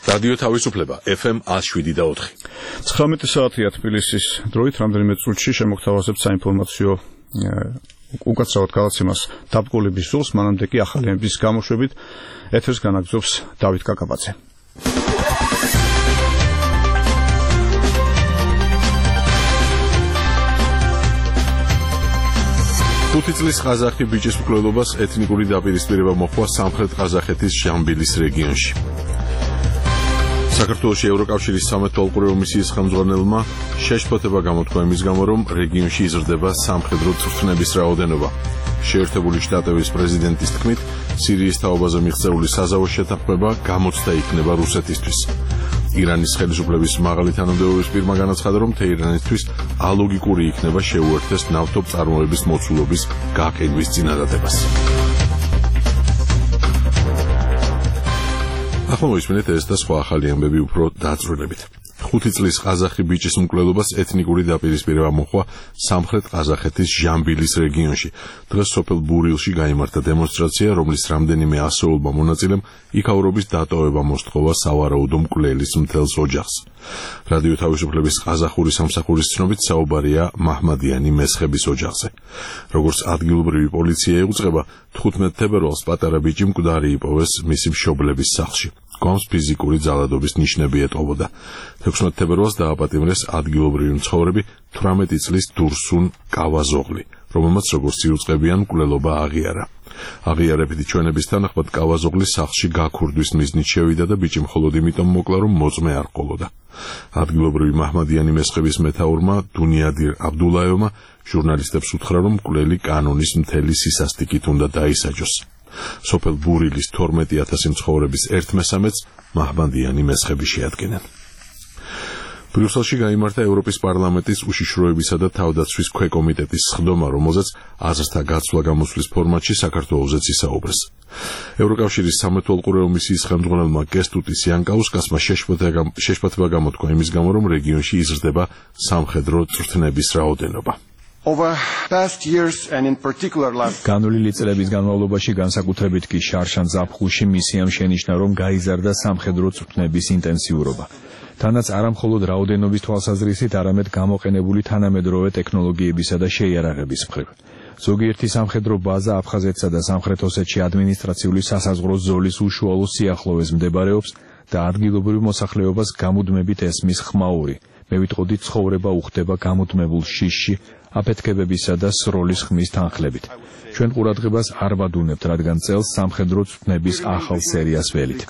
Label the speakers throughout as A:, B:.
A: რადიო თავისუფლება FM 107.4.
B: 19 საათია თბილისის დროით, რამდენიმე წუთში შემოგთავაზებთ საინფორმაციო უკაცრავად გადაცემას დაბგოლების ზოლს, მანამდე კი ახალი ამბის გამოშვებით ეთერს განაგზობს დავით კაკაბაძე.
A: ხუთი წლის ყაზახი ბიჭის მკვლელობას ეთნიკური დაპირისპირება მოჰყვა სამხრეთ ყაზახეთის ჟამბილის რეგიონში. საქართველოში ევროკავშირის სამეთვალყურეო მისიის ხელმძღვანელმა შეშფოთება გამოთქვა იმის გამო, რომ რეგიონში იზრდება სამხედრო წვრთნების რაოდენობა. შეერთებული შტატების პრეზიდენტის თქმით, სირიის თაობაზე მიღწეული საზავო შეთანხმება გამოცდა იქნება რუსეთისთვის. ირანის ხელისუფლების მაღალი თანამდებობის პირმა განაცხადა, რომ თეირანისთვის ალოგიკური იქნება შეუერთდეს ნავთობწარმოების მოცულობის გაყიდვის წინადადებას. ახლა მოისმინეთ ეს და სხვა ახალი ამბები უფრო დაწვრილებით. 5 წლის ყაზახი ბიჭის მკვლელობას ეთნიკური დაპირისპირება მოჰყვა სამხრეთ ყაზახეთის ჟამბილის რეგიონში. დღეს სოფელ ბურილში გაიმართა დემონსტრაცია, რომლის რამდენიმე ასეულმა მონაწილემ იქაურობის დატოვება მოსთხოვა სავარაუდო მკვლელის მთელს ოჯახს. რადიო თავისუფლების ყაზახური სამსახურის ცნობით საუბარია მაჰმადიანი მესხების ოჯახზე. როგორც ადგილობრივი პოლიცია ეუწყება, 15 თებერვალს პატარა ბიჭი მკვდარი იპოვეს მისი მშობლების სახლში. გვამს ფიზიკური ძალადობის ნიშნები ეტყობოდა. 16 თებერვალს დააპატიმრეს ადგილობრივი მცხოვრები 18 წლის დურსუნ კავაზოღლი, რომელმაც როგორც იუწყებიან მკვლელობა აღიარა. აღიარებითი ჩვენების თანახმად კავაზოღლის სახლში გაქურდვის მიზნით შევიდა და ბიჭი მხოლოდ იმიტომ მოკლა, რომ მოწმე არ ჰყოლოდა. ადგილობრივი მაჰმადიანი მესხების მეთაურმა დუნიადირ აბდულაევმა ჟურნალისტებს უთხრა, რომ მკვლელი კანონის მთელი სისასტიკით უნდა დაისაჯოს. სოფელ ბურილის 12,000 მცხოვრების 1/3-ს მაჰმადიანი მესხები შეადგენენ. ბრიუსელში გაიმართა ევროპის პარლამენტის უშიშროებისა და თავდაცვის ქვეკომიტეტის სხდომა, რომელზეც აზრთა გაცვლა გამოსვლის ფორმატში საქართველოსაც ისაუბრეს. ევროკავშირის სამეთვალყურეო მისიის ხელმძღვანელმა კესტუტის იანკაუსკასმა შეშფოთება გამოთქვა იმის გამო, რომ რეგიონში იზრდება სამხედრო წვრთნების რაოდენობა.
C: განვლილი წლების განმავლობაში, განსაკუთრებით კი შარშან ზაფხულში, მისიამ შენიშნა, რომ გაიზარდა სამხედრო წვრთნების ინტენსიურობა. თანაც არა მხოლოდ რაოდენობის თვალსაზრისით, არამედ გამოყენებული თანამედროვე ტექნოლოგიებისა და შეიარაღების მხრივ. ზოგიერთი სამხედრო ბაზა აფხაზეთსა და სამხრეთ ოსეთში ადმინისტრაციული სასაზღვრო ზოლის უშუალო სიახლოვეს მდებარეობს და ადგილობრივ მოსახლეობას გამუდმებით ესმის ხმაური. მე ვიტყოდი, ცხოვრება უხდება გამუდმებულ შიშში, აფეთქებებისა და სროლის ხმის თანხლებით. ჩვენ ყურადღებას არ ვადუნებთ, რადგან წელს სამხედრო წვრთნების ახალ სერიას ველით.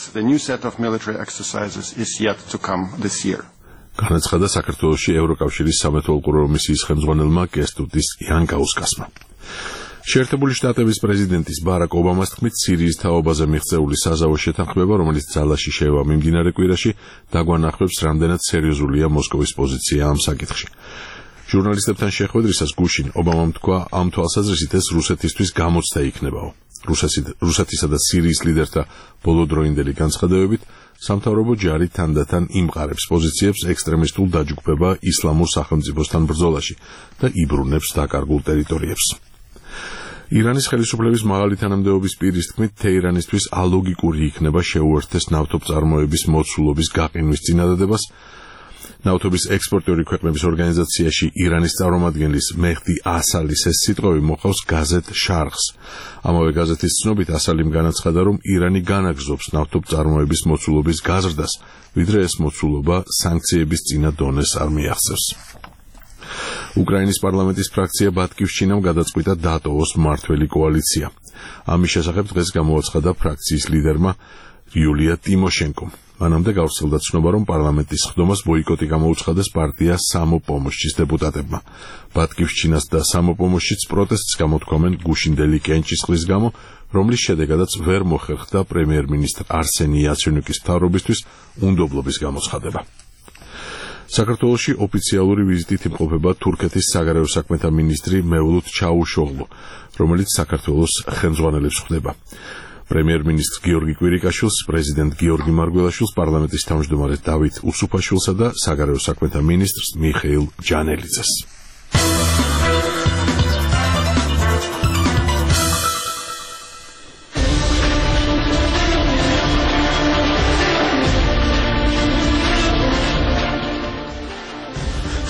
A: განაცხადა საქართველოში ევროკავშირის სამეთვალყურეო მისიის ხელმძღვანელმა კესტუტის იანკაუსკასმა. შეერთებული შტატების პრეზიდენტის ბარაკ ობამას თქმით, სირიის თაობაზე მიღწეული საზავო შეთანხმება, რომელიც ძალაში შევა მიმდინარე კვირაში, დაგვანახებს, რამდენად სერიოზულია მოსკოვის პოზიცია ამ საკითხში. ჟურნალისტებთან შეხვედრისას გუშინ ობამამ თქვა, ამ თვალსაზრისით ეს რუსეთისთვის გამოცდა იქნებაო. რუსეთისა და სირიის ლიდერთა ბოლოდროინდელი განცხადებებით, სამთავრობო ჯარი თანდათან იმყარებს პოზიციებს ექსტრემისტულ დაჯგუფება ისლამურ სახელმწიფოსთან ბრძოლაში და იბრუნებს დაკარგულ ტერიტორიებს. ირანის ხელისუფლების მაღალი თანამდებობის პირის თქმით, თეირანისთვის ალოგიკური იქნება შეუერთდეს ნავთობწარმოების მოცულობის გაყინვის წინადადებას. ნავთობის ექსპორტიორი ქვეყნების ორგანიზაციაში ირანის წარმომადგენლის მეჰდი ასალის ეს სიტყვები მოყავს გაზეთ შარხს. ამავე გაზეთის ცნობით ასალიმ განაცხადა, რომ ირანი განაგრძობს ნავთობწარმოების მოცულობის გაზრდას, ვიდრე ეს მოცულობა სანქციების წინა დონეს არ მიაღწევს. უკრაინის პარლამენტის ფრაქცია ბატკივშჩინამ გადაწყვიტა დატოვოს მმართველი კოალიცია. ამის შესახებ დღეს გამოაცხადა ფრაქციის ლიდერმა იულია ტიმოშენკომ. მანამდე გავრცელდა ცნობა, რომ პარლამენტის სხდომას ბოიკოტი გამოუცხადეს პარტია სამოპომოშჩის დეპუტატებმა. ბატკივშჩინას და სამოპომოშჩიც პროტესტს გამოთქვამენ გუშინდელი კენჭისყრის გამო, რომლის შედეგადაც ვერ მოხერხდა პრემიერ-მინისტრ არსენი იაცენიუკის მთავრობისთვის უნდობლობის გამოცხადება. საქართველოში ოფიციალური ვიზიტით იმყოფება თურქეთის საგარეო საქმეთა მინისტრი მევლութ ჩაუშოღლუ, რომელიც საქართველოს ხელმძღვანელებს ხვდება. პრემიერ-მინისტრ გიორგი კვირიკაშვილს, პრეზიდენტ გიორგი მარგველაშვილს, პარლამენტის თავმჯდომარე დავით უსუფაშვილსა და საგარეო საქმეთა მინისტრს მიხეილ ჯანელიძეს.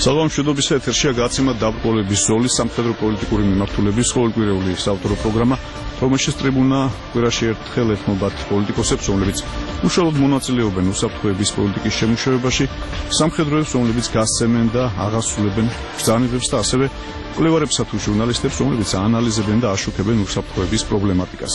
B: საღამოშვიდობის ეთერშია გაცემა დაბრკოლების ზოლის სამხედრო პოლიტიკური მიმართულების ყოველკვირეული საავტორო პროგრამა, რომელშიც ტრიბუნა კვირაში ერთხელ ეთმობათ პოლიტიკოსებს, რომლებიც უშუალოდ მონაწილეობენ უსაფრთხოების პოლიტიკის შემუშავებაში, სამხედროებს, რომლებიც გასცემენ და აღასრულებენ ბრძანებებს და ასევე მკვლევარებსა თუ ჟურნალისტებს, რომლებიც აანალიზებენ და აშუქებენ უსაფრთხოების პრობლემატიკას.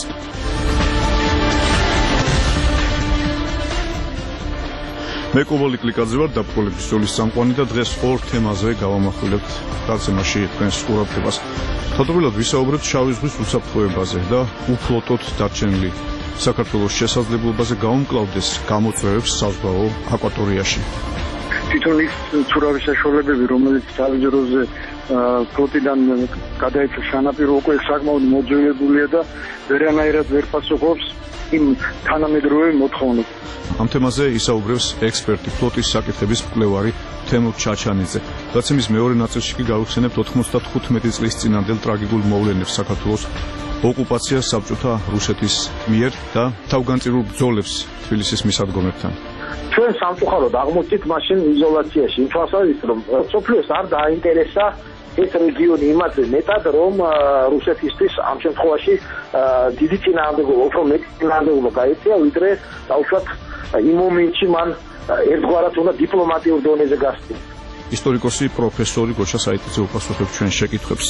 B: მე კობალი კლიკაძე ვარ, დაბრკოლების ზოლის წამყვანი და დღეს ორ თემაზე გავამახვილებთ გაცემაში თქვენს ყურადღებას. თავდაპირველად ვისაუბრებთ შავი ზღვის უსაფრთხოებაზე და უფლოტოდ დარჩენილი საქართველოს შესაძლებლობაზე გაუმკლავდეს გამოწვევებს საზღვაო აკვატორიაში.
D: თვითონ ის ცურავის საშუალებები, რომელიც თავჯეროზე ფლოტიდან გადაეცა სანაპირო, უკვე საკმაოდ მოძველებულია და ვერანაირად ვერ პასუხობს იმ თანამედროვე მოთხოვნებს.
B: ამ თემაზე ისაუბრებს ექსპერტი, ფლოტის საკითხების მკვლევარი თემურ ჩაჩანიძე. გაცემის მეორე ნაწილში კი გავიხსენებთ 95 წლის წინანდელ ტრაგიკულ მოვლენებს საქართველოს ოკუპაციას საბჭოთა რუსეთის მიერ და თავგანწირულ ბრძოლებს თბილისის მისადგომებთან.
D: ჩვენ სამწუხაროდ აღმოჩნდით მაშინ იზოლაციაში, იმ თვალსაზრისით, რომ სოფლიოს არ დააინტერესა ეს რეგიონი იმაზე მეტად, რომ რუსეთისთვის ამ შემთხვევაში დიდი წინააღმდეგობა, უფრო მეტი წინააღმდეგობა გაეწია, ვიდრე დაუშვათ იმ მომენტში მან ერთგვარად უნდა დიპლომატიურ დონეზე გასცეს.
B: ისტორიკოსი პროფესორი გოჩა საიტიძე უპასუხებს ჩვენ შეკითხვებს.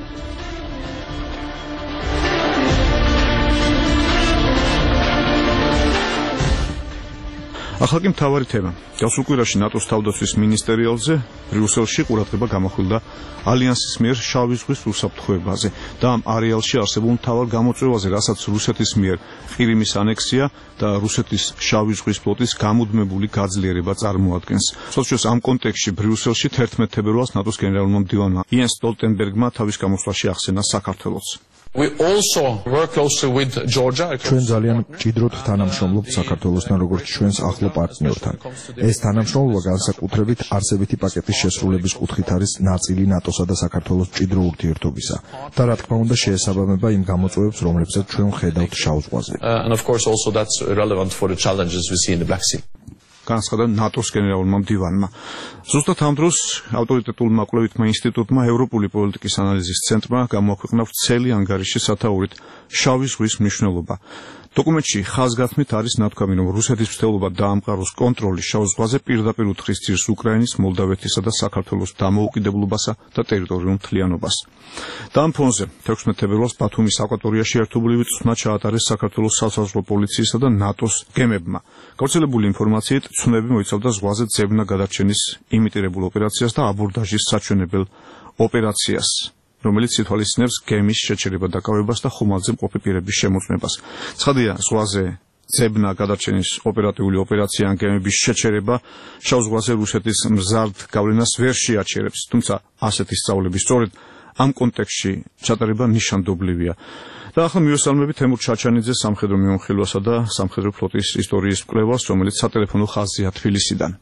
B: ახლა კი მთავარი თემა. გასულ კვირაში ნატოს თავდაცვის მინისტერიალზე ბრიუსელში ყურადღება გამახვილდა ალიანსის მიერ შავი ზღვის უსაფრთხოებაზე და ამ არეალში არსებულ მთავარ გამოწვევაზე, რასაც რუსეთის მიერ ყირიმის ანექსია და რუსეთის შავი ზღვის ფლოტის გამუდმებული გაძლიერება წარმოადგენს. სოციოს ამ კონტექსტში ბრიუსელში 11 თებერვალს ნატოს გენერალურმა მდივანმა იენს სტოლტენბერგმა თავის გამოსვლაში ახსენა საქართველოს.
E: We also work closely with Georgia.
C: ჩვენ ძალიან მჭიდროდ თანამშრომლობთ საქართველოსთან, როგორც ჩვენს ახლო პარტნიორთან. ეს თანამშრომლობა განსაკუთრებით არსებითი პაკეტის შესრულების კუთხით არის ნაწილი ნატოსა და საქართველოს მჭიდრო ურთიერთობისა და რა თქმა უნდა შეესაბამება იმ გამოწვევებს, რომლებსაც ჩვენ ვხედავთ შავ ზღვაზე.
E: And of course also that's relevant for the challenges we see in the Black Sea.
B: განცხადა ნატოს გენერალურმა მდივანმა. ზუსტად ამ დროს ავტორიტეტულმა კვლევითმა ინსტიტუტმა ევროპული პოლიტიკის ანალიზის ცენტრმა გამოაქვეყნა ვრცელი ანგარიში სათაურით შავი ზღვის მნიშვნელობა. დოკუმენტში ხაზგასმით არის ნათქვამი, რომ რუსეთის მცდელობა დაამყაროს კონტროლი შავ ზღვაზე პირდაპირ უთხრის ძირს უკრაინის, მოლდავეთისა და საქართველოს დამოუკიდებლობასა და ტერიტორიულ მთლიანობას. და ამ ფონზე 16 თებერვალს ბათუმის აკვატორიაში ერთობლივი წვრთნა ჩაატარეს საქართველოს სასაზღვრო პოლიციისა და ნატოს გემებმა. გავრცელებული ინფორმაციით, ცნები მოიცავდა ზღვაზე ძებნა გადარჩენის იმიტირებულ ოპერაციას და აბორდაჟის საჩვენებელ ოპერაციას, რომელიც ითვალისწინებს გემის შეჩერება დაკავებას და ხომალდზე მყოფი პირების შემოწმებას. ცხადია, ზღვაზე ძებნა გადარჩენის ოპერატიული ოპერაცია ან გემების შეჩერება შავ ზღვაზე რუსეთის მზარდ გავლენას ვერ შეაჩერებს, თუმცა ასეთი სწავლები სწორედ ამ კონტექსტში ჩატარება ნიშანდობლივია. და ახლა მივესალმებით თემურ ჩაჩანიძეს, სამხედრო მიმოხილვასა და სამხედრო ფლოტის ისტორიის მკვლევარს, რომელიც სატელეფონო ხაზია თბილისიდან.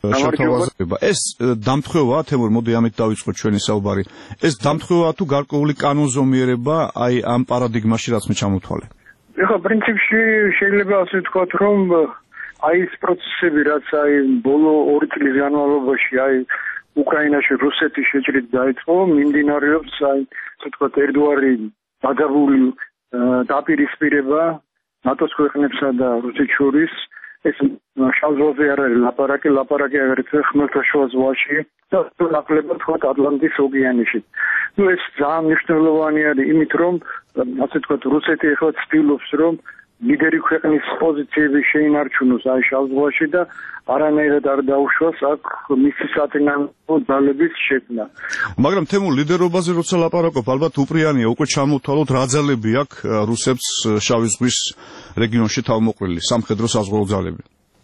B: ეს დამთხევაა, თემურ, მოდი ამით დავიწყოთ ჩვენი საუბარი. ეს დამთხევაა თუ გარკვეული კანონზომიერება აი ამ პარადიგმაში, რაც მე ჩამოთვალე?
D: ეხლა პრინციპში შეიძლება ასე ვთქვათ, რომ აი ეს პროცესები, რაც აი ბოლო 2 წლის განმავლობაში აი უკრაინაში რუსეთის შეჭრით დაიწყო, მიმდინარეობს აი ასე ვთქვათ ერთგვარი დაგებული დაპირისპირება ნატოს ქვეყნებსა და რუსეთს შორის. ეს შავ ზღვაზე არ არის ლაპარაკი აგრეთვე ხმელთაშუა ზღვაში და ნაკლებად თქვათ ატლანტის ოკეანეში. ეს ძალიან მნიშვნელოვანი არის იმით, რომ ასე ვთქვათ რუსეთი ეხლა ცდილობს, რომ ლიდერი ქვეყნის პოზიციები შეინარჩუნოს აი შავ ზღვაში და არანაირად არ დაუშვას აქ მისი საწინააღმდეგო ძალების შექმნა.
B: მაგრამ თემურ ლიდერობაზე როცა ლაპარაკობ, ალბათ უპრიანია უკვე ჩამოთვალოთ რა ძალები აქვს რუსებს შავი ზღვის რეგიონში თავმოყრილი სამხედრო საზღვაო ძალები.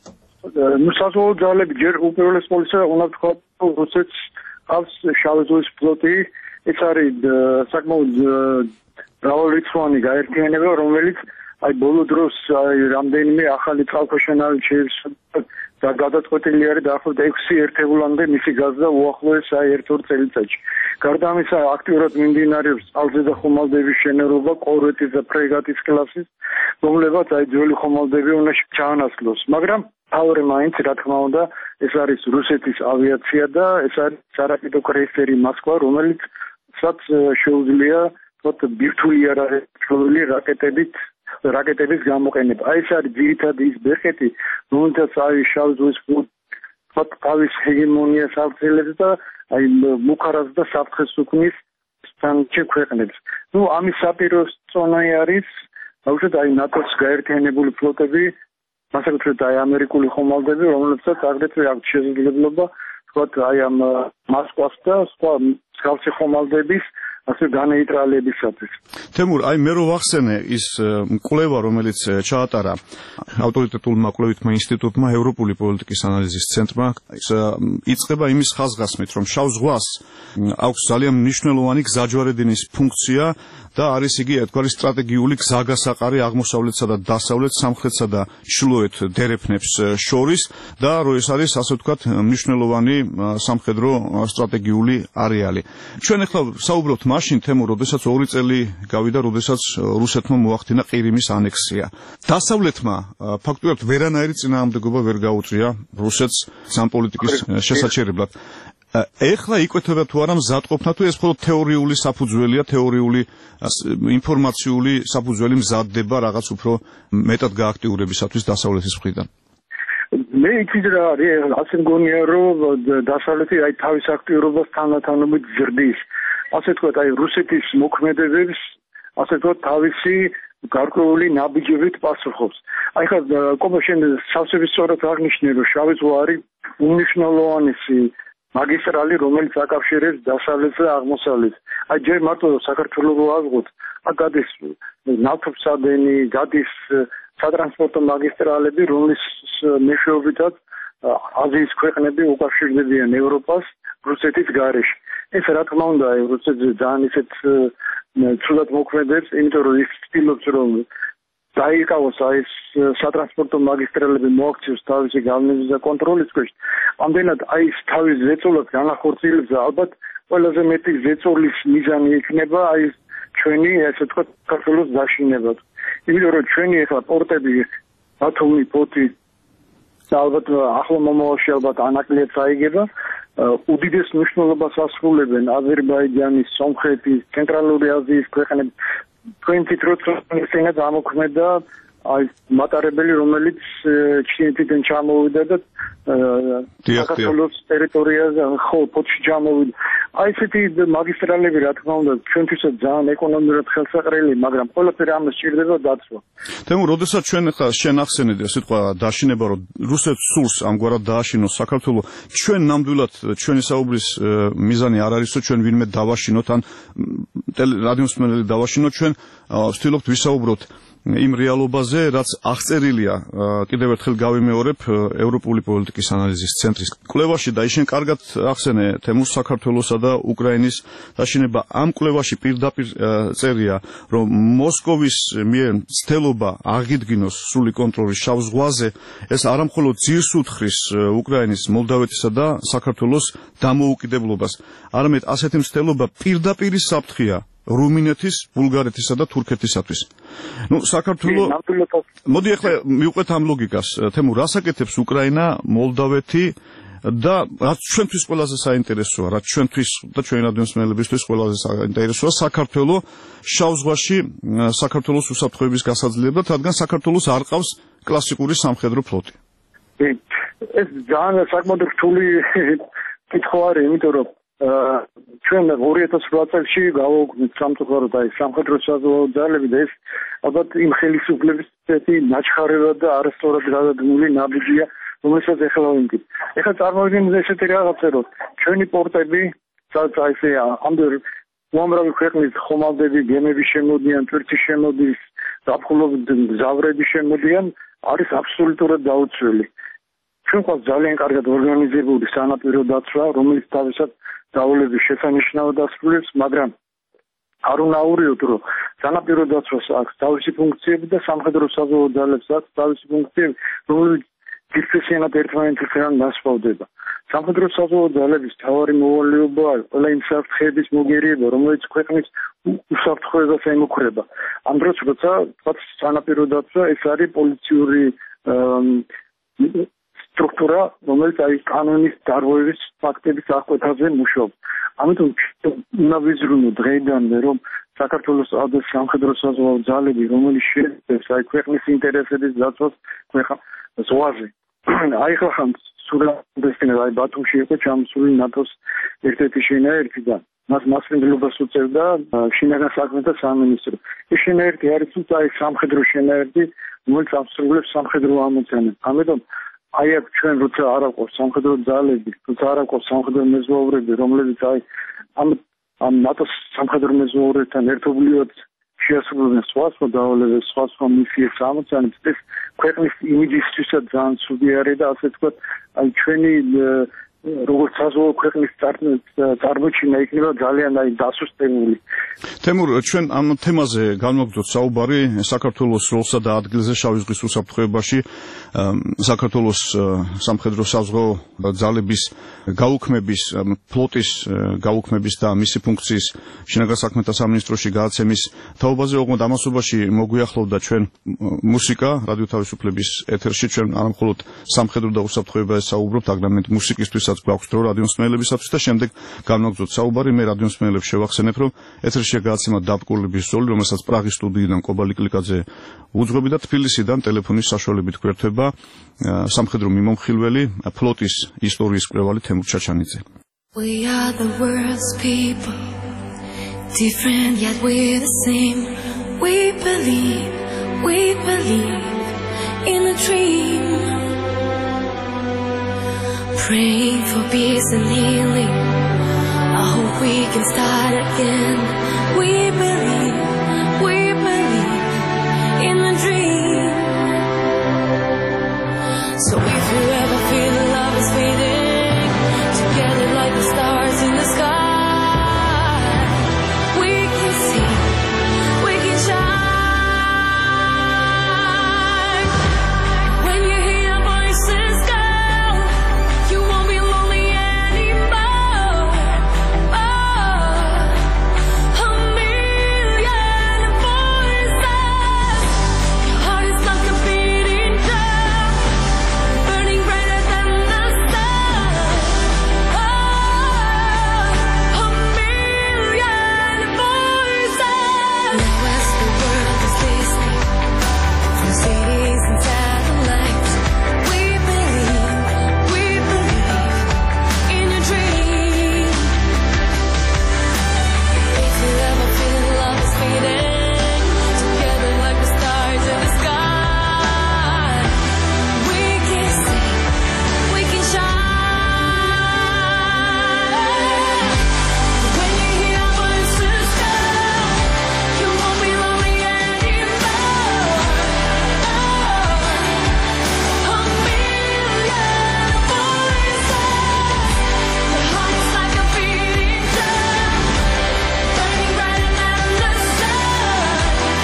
D: საზღვაო ძალები ჯერ უპირველეს ყოვლისა უნდა ვთქვათ, რუსეთს აქვს შავი ზღვის ფლოტი, ეს არის საკმაოდ მრავალრიცხოვანი გაერთიანება, რომელიც აი ბოლო დროს აი რამდენიმე ახალი წყალქვეშინავი შეიქმნა და გადაწყვეტილი არის დაახლოებით 6 ერთეულამდე მისი გაზრდა უახლოეს აი 1-2 წელიწადში. გარდა ამისა, აქტიურად მიმდინარეობს წყალზე და ხომალდების შენერობა კორვეტის და ფრეგატის კლასის, რომლებაც აი ძველი ხომალდები უნდა ჩაანაცვლოს. მაგრამ თავი მაინც რა თქმა უნდა ეს არის რუსეთის ავიაცია და ეს არის სარაკეტო კრეისერი მოსკვა, რომელიც შეუძლია თქო ბირთვული არაერთეული რაკეტების გამოყენება. აი ეს არის ძირითადი ის ბექეთი, რომელთაც აი შავ ზღვის თავის ჰეგემონიას აღწელებს და აი მუხარას და საფრთხეს უქმნის სანქცი ქვეყნებს. ამის საპირე წონი არის აუცილებლად აი ნატოს გაერთიანებული ფლოტები, მასაკუთრებით აი ამერიკული ხომალდები, რომლებსაც აგრეთვე აქვს შესაძლებლობა თქვათ აი ამ მოსკვას და სხვა მსგავსი ხომალდების ასე განეიტრალებისათვის.
B: თემურ, აი მე რო ვახსენე ის კვლევა, რომელიც ჩაატარა ავტორიტეტულმა კვლევითმა ინსტიტუტმა ევროპული პოლიტიკის ანალიზის ცენტრმა, იწყება იმის ხაზგასმით, რომ შავ ზღვას აქვს ძალიან მნიშვნელოვანი გზაჯვარედინის ფუნქცია და არის იგი ერთგვარი სტრატეგიული გზაგასაყარი აღმოსავლეთსა და დასავლეთ, სამხრეთსა და ჩრდილოეთ დერეფნებს შორის და რომ ეს არის ასე ვთქვათ მნიშვნელოვანი სამხედრო სტრატეგიული არეალი. ჩვენ ახლა საუბრობთ მაშინ თემო, როდესაც 2 წელი გავიდა, როდესაც რუსეთმა მოახდინა ყირიმის ანექსია. დასავლეთმა ფაქტობრივად ვერანაირი წინააღმდეგობა ვერ გაუწია რუსეთს ამ პოლიტიკის შესაჩერებლად. ეხლა იკვეთება თუ არა მზადყოფნა, თუ ეს მხოლოდ თეორიული საფუძველია, თეორიული ინფორმაციული საფუძველი მზადდება რაღაც უფრო მეტად გააქტიურებისათვის დასავლეთის მხრიდან.
D: მე იცით რა არის, ასე მგონია რომ დასავლეთი აი თავის აქტიურობას თანათანობით ზრდის. ასე თქვათ აი რუსეთის მოქმედებებს ასე თქვათ თავისი გარკვეული ნაბიჯებით პასუხობს. აი ხა კობა შენ სავსების სწორად აღნიშნე რომ შავი ზღვა არის უმნიშვნელოვანესი მაგისტრალი, რომელიც აკავშირებს დასავლეთს და აღმოსავლეთს. აი ჯერ მარტო საქართველოს ვაზღოთ, აქ გადის ნავთობსადენი, გადის სატრანსპორტო მაგისტრალები, რომლის მეშვეობითაც აზიის ქვეყნები უკავშირდებიან ევროპას რუსეთის გარეშე. ეს რა თქმა უნდა რუსეთს ძალიან ისეთ ცუდად მოქმედებს, იმიტომ რომ ის ცდილობს რომ დაიკავოს აი ეს სატრანსპორტო მაგისტრალები მოაქციოს თავისი გავლენის და კონტროლის ქვეშ. ამდენად აი ეს თავის ზეწოლად განახორციელებს და ალბათ ყველაზე მეტი ზეწოლის მიზანი იქნება აი ჩვენი ასე ვთქვათ საქართველოს დაშინება. იმიტომ რომ ჩვენი ახლა პორტები ბათუმი, ფოთი და ალბათ ახლო მომავალში ალბათ ანაკლიაც აიგება. უდიდეს მნიშვნელობას ასრულებენ აზერბაიჯანის, სომხეთის, ცენტრალური აზიის ქვეყნები. თქვენ თვითონ წინათ ამოქმედა აი მატარებელი, რომელიც ჩინეთიდან ჩამოვიდა და საქართველოს ტერიტორიაზე ხო ფოთში ჩამოვიდა. აი ესეთი მაგისტრალები რა თქმა უნდა ჩვენთვისაც ძალიან ეკონომიურად ხელსაყრელი, მაგრამ ყველაფერი ამას სჭირდება დაცვა.
B: თემო, როდესაც ჩვენ ახლა შენახსენეთ სიტყვა დაშინება, რომ რუსეთს სურს ამგვარად დააშინოს საქართველოს, ჩვენ ნამდვილად ჩვენი საუბრის მიზანი არ არის, რომ ჩვენ ვინმე დავაშინოთ ან რადიოსმენელი დავაშინოთ, ჩვენ ვცდილობთ ვისაუბროთ იმ რეალობაზე, რაც აღწერილია, კიდევ ერთხელ გავიმეორებ, ევროპული პოლიტიკის ანალიზის ცენტრის კვლევაში და ისინი კარგად ახსენე თემურ საქართველოსა და უკრაინის დაშინება. ამ კვლევაში პირდაპირ წერია, რომ მოსკოვის მიერ ცდელობა აღიდგინოს სრული კონტროლი შავ ზღვაზე, ეს არამხოლოდ ძირს უთხრის უკრაინის, მოლდავეთისა და საქართველოს დამოუკიდებლობას, არამედ ასეთი ცდელობა პირდაპირი საფრთხეა რუმინეთის, ბულგარეთისა და თურქეთისათვის. საქართველოს მოდი ახლა მივყვეთ ამ ლოგიკას. თემო, რას აკეთებს უკრაინა, მოლდავეთი და რაც ჩვენთვის ყველაზე საინტერესოა, რაც ჩვენთვის და ჩვენი რადიოსმენელებისთვის ყველაზე საინტერესოა, საქართველოს შავ ზღვაში საქართველოს უსაფრთხოების გასაძლებლად, რადგან საქართველოს არ ყავს კლასიკური სამხედრო ფლოტი.
D: ეს ძალიან საკმაოდ რთული კითხვა არის, იმიტომ რომ ჩვენ 2008 წელს გავაუქმეთ სამწუხაროდ აი სამხედრო საზღვაო ძალები და ეს ალბათ იმ ხელისუფლების ნაჩხარებად და არასწორად გადადგმული ნაბიჯია, რომელსაც ეხლა ვიმკით. ეხლა წარმოვიდგინეთ ესეთი რაღაცა, რომ ჩვენი პორტები, სადაც აი ესე ამდენ უამრავი ქვეყნის ხომალდები, გემები შემოდიან, თურქი შემოდის, ზაფხულობით მგზავრები შემოდიან, არის აბსოლუტურად დაუცველი. ჩვენ ყავს ძალიან კარგად ორგანიზებული სანაპირო დაცვა, რომელიც თავისად დავალების შესანიშნავად ასრულებს, მაგრამ არ უნდა აურიოთ, რომ სანაპირო დაცვას აქვს თავისი ფუნქციები და სამხედრო საზღვაო ძალებს აქვს თავისი ფუნქციები, რომელიც დისციპლინად ერთმანეთისგან განსხვავდება. სამხედრო საზღვაო ძალების მთავარი მოვალეობა ყველა იმ საფრთხეების მოგერიება, რომელიც ქვეყნის უსაფრთხოებას ემუქრება. ამ დროს, როცა სანაპირო დაცვა ეს არის პოლიციური სტრუქტურა, რომელიც აი კანონის დარღვევის ფაქტების აღკვეთაზე მუშაობს. ამიტომ უნდა ვიზრუნო დღეიდანვე, რომ საქართველოს ადრე სამხედრო საზღვაო ძალები, რომელიც შეერთებს აი ქვეყნის ინტერესების დაცვას ქვეყნის ზღვაზე. აი ხან სურათებსა აი ბათუმში იყო ჩამოსული ნატოს ერთ-ერთი შენაერთი და მას მასპინძლობას უწევდა შინაგან საქმეთა სამინისტრო. ეს შენაერთი არის თუმცა აი სამხედრო შენაერთი, რომელიც ასრულებს სამხედრო ამოცანებს. ამიტომ აი აქ ჩვენ როცა არ აყავს სამხედრო ძალები, როცა არ აყავს სამხედრო მეზღვაურები, რომლებიც აი ამ ნატოს სამხედრო მეზღვაურებთან ერთობლივად შეასრულებენ სხვა დავალებებს, სხვა მისიებს ამოცანებს, ეს ქვეყნის იმიჯისთვისაც ძალიან ცუდი არის და ასე ვთქვათ, აი ჩვენი როგორც საზღვაო ქვეყნის წარმოჩინა იქნება ძალიან აი დასუსტებული.
B: თემურ, ჩვენ ამ თემაზე განვაგრძოთ საუბარი საქართველოს როლსა და ადგილზე შავი ზღვის უსაფრთხოებაში, საქართველოს სამხედრო საზღვაო ძალების გაუქმების, ფლოტის გაუქმების და მისი ფუნქციის შინაგან საქმეთა სამინისტროში გადაცემის თაობაზე, ოღონდ ამასობაში მოგვიახლოვდა ჩვენ მუსიკა რადიო თავისუფლების ეთერში, ჩვენ არა მხოლოდ სამხედრო და უსაფრთხოებაზე საუბრობთ, არამედ მუსიკისთვისაც გვაქვს დრო რადიოსმენელებისათვის და შემდეგ განვაგრძოთ საუბარი. მე რადიოსმენელებს შევახსენებ, რომ ეთერში გადაცემა დაბკურლების ზოლი, რომელსაც პრაღის სტუდიიდან კობალი კლიკაძე უძღვები და თბილისიდან ტელეფონის საშუალებით გვერდება სამხედრო მიმომხილველი, ფლოტის ისტორიის კვლევარი თემურ ჩაჩანიძე.
F: We are the world's people, different yet we're the same. We believe in a dream. Praying for peace and healing. I hope we can start again. We believe in a dream. So if you ever feel the love is fading, together like the stars in the sky, we can see, we can shine. When you hear voices call, you won't be lonely anymore. Oh, a million voices. Your heart is like a beating drum, burning brighter than the sun. Oh, a million voices. Now as the world is listening, from cities and satellites, we believe in your dream. If you ever feel love is fading, together like the stars in the sky, we can see, we can shine. When you hear voices call, you won't be lonely anymore. Oh, a million voices. Your heart is like a beating drum, burning brighter than the sun.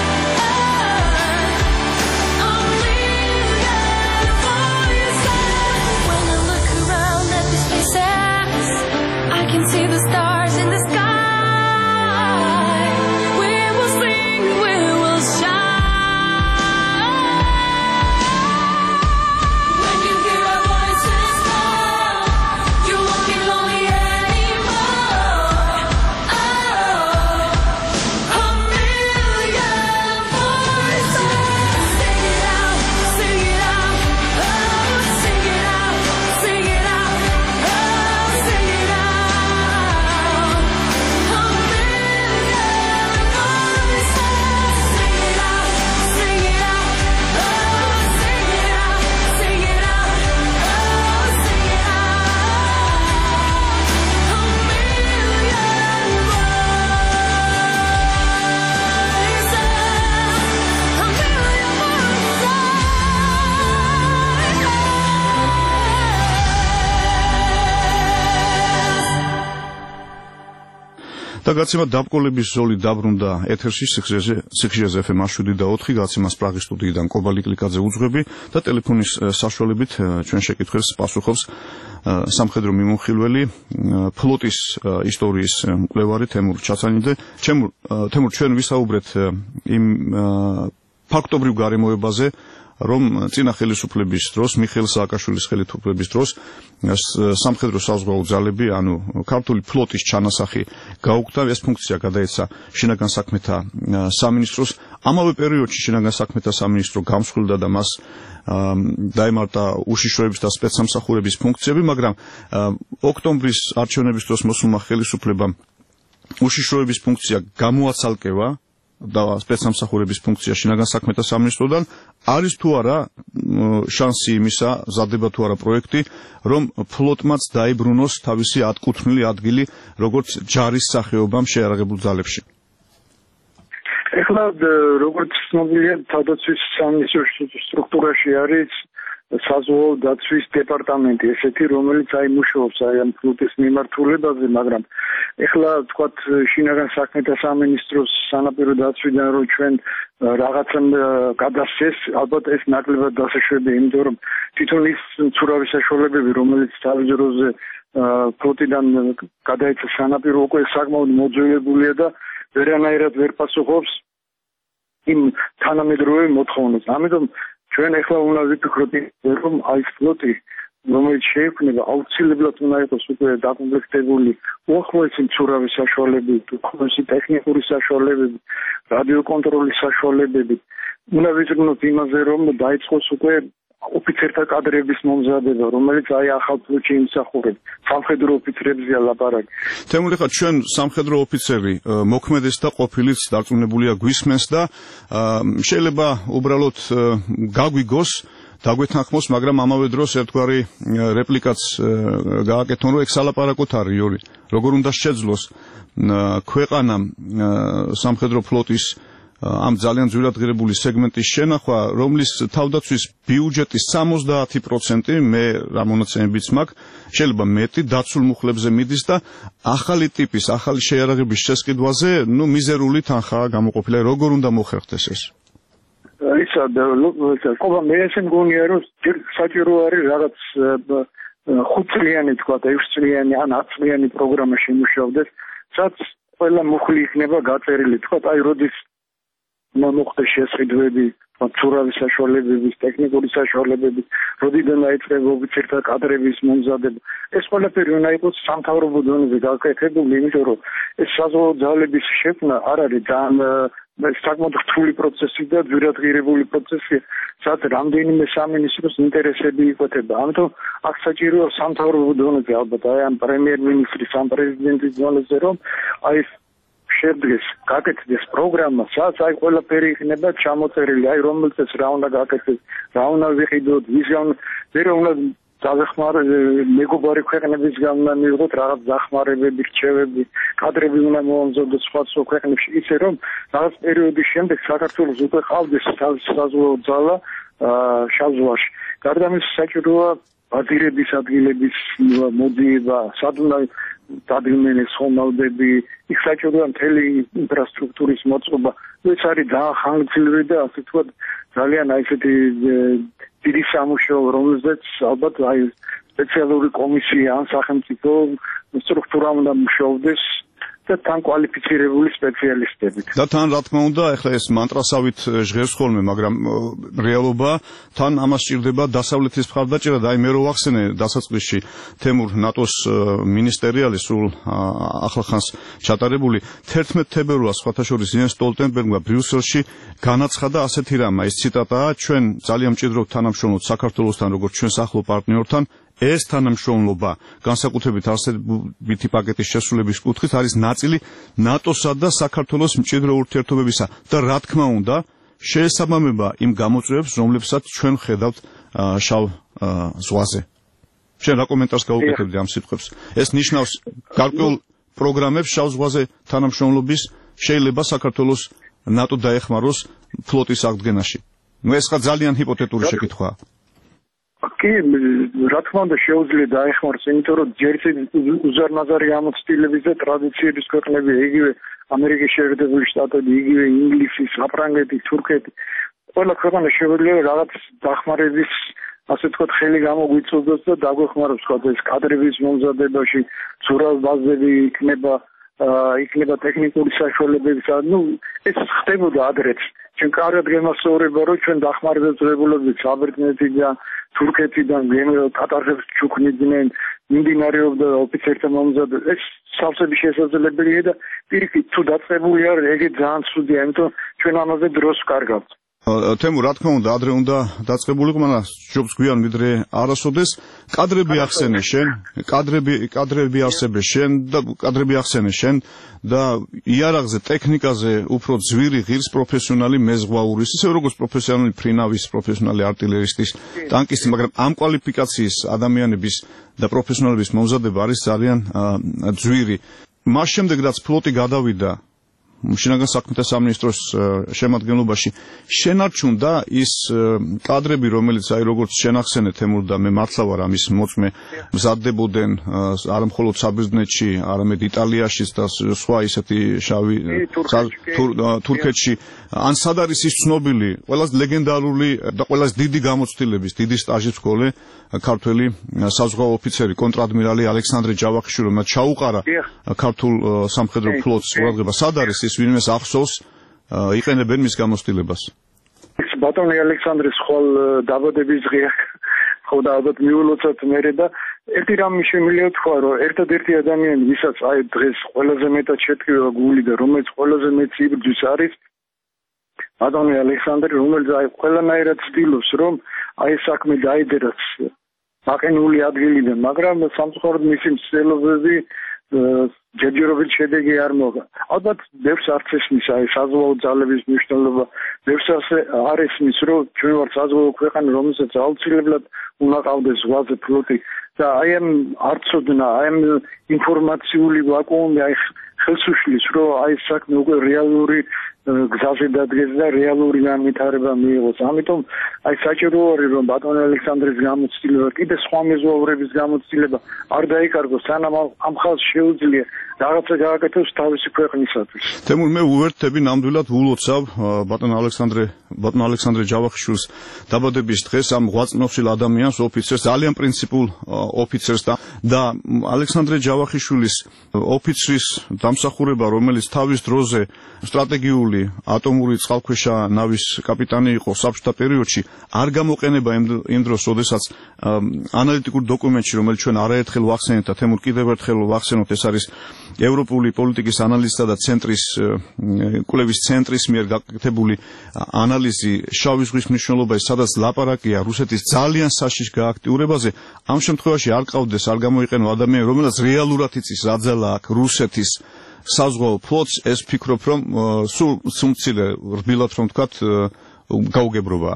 F: Oh, a million voices. When I look around at these faces, I can see the stars in the sky. We will sing, we will shine. When you hear our voices call, you won't be lonely anymore. Oh, a million voices. Sing it out, sing it out. Oh, sing it out, sing it out. Oh, sing it out. A million voices. Sing it out, sing it out. Oh, sing it out, sing it out. Oh, sing it out. A million voices. A million voices.
B: და გაცემა დაბკოლების ზოლი დაბრუნდა ეთერში სიხშირეზე FM 7.4, გაცემას პრაღის სტუდიიდან კობალი კლიკაძე უძღვები და ტელეფონის საშუალებით ჩვენ შეკითხვებს პასუხობს სამხედრო მიმომხილველი, ფლოტის ისტორიის მკვლევარი თემურ ჩაცანიძე. თემურ, ჩვენ ვისაუბრეთ იმ ფაქტობრივ გარემოებაზე, რომ წინა ხელისუფლების დროს, მიხეილ სააკაშვილის ხელისუფლების დროს სამხედრო საზღვაო ძალები, ანუ ქართული ფლოტის ჩანასახი გაუქმდა, ეს ფუნქცია გადაეცა შინაგან საქმეთა სამინისტროს. ამავე პერიოდში შინაგან საქმეთა სამინისტრო გამსხვილდა და მას დაემართა უშიშროების და სპეცსამსახურების ფუნქციები, მაგრამ ოქტომბრის არჩევნების დროს მოსულმა ხელისუფლებამ უშიშროების ფუნქცია გამოაცალკევა და სპეცსამსახურების ფუნქცია შინაგან საქმეთა სამინისტროდან. არის თუ არა შანსი იმისა, მზადდება თუ არა პროექტი, რომ ფლოტმაც დაიბრუნოს თავისი ატკუთვნილი ადგილი როგორც ჯარის სახეობამ შეიარაღებულ ძალებში?
D: ეხლა როგორც ცნობილია, თავდაცვის სამინისტროს სტრუქტურაში არის საზღვაო დაცვის დეპარტამენტი, ესეთი, რომელიც მუშაობს ამ ფლოტის მიმართულებაზე, მაგრამ ეხლა თქვათ შინაგან საქმეთა სამინისტროს სანაპირო დაცვიდან რომ ჩვენ რაღაცა გადასცეს, ალბათ ეს ნაკლებად დასაშვებია, იმიტომ რომ თვითონ ის მცურავი საშუალებები, რომელიც თავის დროზე ფლოტიდან გადაეცა სანაპირო, უკვე საკმაოდ მოძველებულია და ვერანაირად ვერ პასუხობს იმ თანამედროვე მოთხოვნებს. ამიტომ ჩვენ ახლა უნდა ვიფიქროთ, რომ ეს ფლოტი, რომელიც შეიქმნება, აუცილებლად უნდა იყოს უკვე დაკომპლექტებული უახლოესი მცურავი საშუალებებით, უახლოესი ტექნიკური საშუალებებით, რადიოკონტროლის საშუალებებით. უნდა ვიზრუნოთ იმაზე, რომ დაიწყოს უკვე ოფიცერთა კადრების მომზადება, რომელიც ახალ ფლოტში იმსახურებს. სამხედრო ოფიცრებზეა ლაპარაკი.
B: თემური, ხა ჩვენ სამხედრო ოფიცერი მოქმედეს და ყოფილიც დარწმუნებულია გვისმენს და შეიძლება უბრალოდ გაგვიგოს, დაგვეთანხმოს, მაგრამ ამავე დროს ერთგვარი რეპლიკაც გააკეთონ, რომ ეგ სალაპარაკოთ არის ორი. როგორ უნდა შეძლოს ქვეყანამ სამხედრო ფლოტის ამ ძალიან ძვირადღირებული სეგმენტის შენახვა, რომლის თავდაცვის ბიუჯეტის 70% მე რა მონაცემებიც მაქვს, შეიძლება მეტი დაცულ მუხლებზე მიდის და ახალი ტიპის, ახალი შეიარაღების შესყიდვაზე, მიზერული თანხაა გამოყოფილი. როგორ უნდა მოხერხდეს ეს?
D: ისა ყოლა მე ესე მგონია, რომ საჭირო არის რაღაც 5 წლიანი, თქვა 6 წლიანი ან 10 წლიანი პროგრამა შემუშავდეს, სადაც ყველა მუხლი იქნება გაწერილი, თქვა როდის მოხდეს შესყიდვები, მცურავი საშუალებების, ტექნიკური საშუალებების, როდიდან დაიწყება ოფიცერთა კადრების მომზადება. ეს ყველაფერი უნდა იყოს სამთავრობო დონეზე გაკეთებული, იმიტომ რომ ეს საზღვაო ძალების შექმნა არ არის ძალიან საკმაოდ რთული პროცესი და ძვირადღირებული პროცესია, სადაც რამდენიმე სამინისტროს ინტერესები იკვეთება. ამიტომ აქ საჭიროა სამთავრობო დონეზე, ალბათ ამ პრემიერ-მინისტრის, ამ პრეზიდენტის დონეზე, რომ შედგეს, გაკეთდეს პროგრამა, სადაც ყველაფერი იქნება ჩამოწერილი, რომელსაც რა უნდა გაკეთდეს, რა უნდა ვიყიდოთ, ვერ უნდა მეგობარი ქვეყნებისგან უნდა მიიღოთ რაღაც დახმარებები, რჩევები, კადრები უნდა მოამზადოს სხვა ქვეყნებში, ისე რომ რაღაც პერიოდის შემდეგ საქართველოს უკვე ყავდეს თავისი საზღვაო ძალა შავ ზღვაში. გარდა ამისა საჭიროა ბაზირების ადგილების მოდიება, სად უნდა დადგმენ ხომალდები, იქ საჭიროა მთელი ინფრასტრუქტურის მოწყობა. ეს არის ძალიან ხანგრძლივი და ასე ვთქვათ ძალიან ესეთი დიდი სამუშაო, რომელზეც ალბათ სპეციალური კომისია ან სახელმწიფო სტრუქტურა უნდა მუშაობდეს და თან კვალიფიცირებული სპეციალისტებით.
B: და თან რა თქმა უნდა, ახლა ეს მანტრასავით ჟღერს ხოლმე, მაგრამ რეალობა თან ამას სჭირდება დასავლეთის მხარდაჭერა და მე რო ვახსენე დასაწყისში თემურ ნატოს მინისტერიალი სულ ახლახანს ჩატარებული 11 თებერვალს სხვათა შორის იენს სტოლტენბერგმა ბრიუსელში განაცხადა ასეთი რამე, ეს ციტატაა: ჩვენ ძალიან მჭიდრობთ თანამშრომლობთ საქართველოსთან, როგორც ჩვენს ახლო პარტნიორთან. ეს თანამშრომლობა განსაკუთრებით არსებითი პაკეტის შესრულების კუთხით არის ნაწილი ნატოსა და საქართველოს მჭიდრო ურთიერთობებისა და რა თქმა უნდა შეესაბამება იმ გამოწვევებს, რომლებსაც ჩვენ ხედავთ შავ ზღვაზე. შენ რა კომენტარს გაუკეთებდი ამ სიტყვებს? ეს ნიშნავს გარკვეულ პროგრამებს შავ ზღვაზე თანამშრომლობის შეიძლება საქართველოს ნატო დაეხმაროს ფლოტის აღდგენაში. ეს ხა ძალიან ჰიპოთეტური შეკითხვაა.
D: კი, რა თქმა უნდა შეუძლია დაეხმაროს, იმიტომ რომ ჯერჯერობით უზარმაზარი გამოცდილების და ტრადიციების ქვეყნები, იგივე ამერიკის შეერთებული შტატები, იგივე ინგლისი, საფრანგეთი, თურქეთი, ყველა ქვეყანა შეუძლია რაღაც დახმარების, ასე ვთქვათ, ხელი გამოგვიწოდოს და დაგვეხმაროს, თქვათ, ეს კადრების მომზადებაში, ცურავ ბაზები იქნება ტექნიკური საშუალებები, ეს ხდებოდა ადრეც. ჩვენ კარგად გემასწორება, რომ ჩვენ დახმარებას ვებულობთ საბერძნეთიდან, თურქეთიდან, კატარხებს ჩუქნიდნენ, მიმდინარეობდა ოფიცერთა მომზადება. ეს სავსები შესაძლებელია და პირიქით თუ დაწყებული არ, ეგ ძალიან ცუდია, იმიტომ ჩვენ ამაზე დროს ვკარგავთ.
B: თემურ, რა თქმა უნდა, ადრე უნდა დაწყებულიყო, მაგრამ ჯობს გვიან ვიდრე არასოდეს კადრები ახსენე შენ, კადრები არსებე შენ შენ და იარაღზე, ტექნიკაზე უფრო ძვირი, ღირს პროფესიონალი მეზღვაურის, ისე როგორც პროფესიონალი ფრინავის, პროფესიონალი არტილერისტის, ტანკისტის, მაგრამ ამ კვალიფიკაციის ადამიანების და პროფესიონალების მომზადება არის ძალიან ძვირი. მას შემდეგ რაც ფლოტი გადავიდა შინაგან საქმეთა სამინისტროს შემადგენლობაში შენარჩუნდა ის კადრები, რომელიც აი როგორც შენახსენე თემურ და მე მართლა ვარ ამის მოწმე, მზადდებოდნენ არა მხოლოდ საბერძნეთში, არამედ იტალიაშიც და სხვა ისეთი შავი თურქეთში. ან სად არის ის ცნობილი, ყველაზე ლეგენდარული და ყველაზე დიდი გამოცდილების, დიდი სტაჟის მქონე ქართველი საზღვაო ოფიცერი, კონტრადმირალი ალექსანდრე ჯავახიშვილი, რომელიც ჩაუყარა ქართულ სამხედრო ფლოტს ყურადღება. სად არის ის, ვინმეს ახსოვს, იყენებენ მის გამოცდილებას?
D: ბატონი ალექსანდრის ხვალ დაბადების დღეა, ხო და ალბათ მიულოცოთ მერე და ერთი რამი შემიძლია თქვა, რომ ერთადერთი ადამიანი, ვისაც აი დღეს ყველაზე მეტად შეtkriva გული და რომელიც ყველაზე მეტ სიბრძვის არის, ბატონი ალექსანდრი, რომელიც აი ყველანაირად ცდილობს, რომ აი საქმე დაიდეროს მაყენული ადგილიდან, მაგრამ სამწუხაროდ მისი მცდელობები ჯერჯერობით შედეგი არ მოგა. ალბათ ბევრს არც ესმის აი საზღვაო ძალების მნიშვნელობა, ბევრს არ ესმის, რომ ჩვენ ვართ საზღვაო ქვეყანა, რომელსაც აუცილებლად უნდა ყავდეს ზღვაზე ფლოტი და აი ამ არცოდნა, აი ამ ინფორმაციული ვაკუუმი აი ხელს უშლის, რომ აი საქმე უკვე რეალური გზაზე დადგეს და რეალური განვითარება მიიღოს. ამიტომ აი საჭირო არის, რომ ბატონ ალექსანდრის გამოცდილება, კიდე სხვა მეზღვაურების გამოცდილება არ დაიკარგოს, სანამ ამ ხალხს შეუძლია რაღაცა გააკეთოს თავისი ქვეყნისათვის.
B: თემურ, მე უერთდები ნამდვილად ვულოცავ ბატონ ალექსანდრე ჯავახიშვილის დაბადების დღეს ამ ღვაწლმოსილ ადამიანს, ოფიცერს, ძალიან პრინციპულ ოფიცერს და ალექსანდრე ჯავახიშვილის ოფიცრის დამსახურება, რომელიც თავის დროზე სტრატეგიული ატომური წყალქვეშა ნავის კაპიტანი იყო საბჭოთა პერიოდში, არ გამოყენება იმ დროს, როდესაც ანალიტიკურ დოკუმენტში, რომელიც ჩვენ არაერთხელ ვახსენეთ და თემურ კიდევ ერთხელ ვახსენოთ, ეს არის ევროპული პოლიტიკის ანალიზთა და კვლევის ცენტრის მიერ გაკეთებული ანალიზი შავი ზღვის მნიშვნელობაზე, სადაც ლაპარაკია რუსეთის ძალიან საშიშ გააქტიურებაზე, ამ შემთხვევაში არ ყავდეს, არ გამოიყენო ადამიანი, რომელიც რეალურად იცის რა ძალა აქვს რუსეთის საზღვაო ფლოტს, ეს ფიქრობ, რომ სულ მცირე რბილად რომ ვთქვათ, გაუგებრობაა.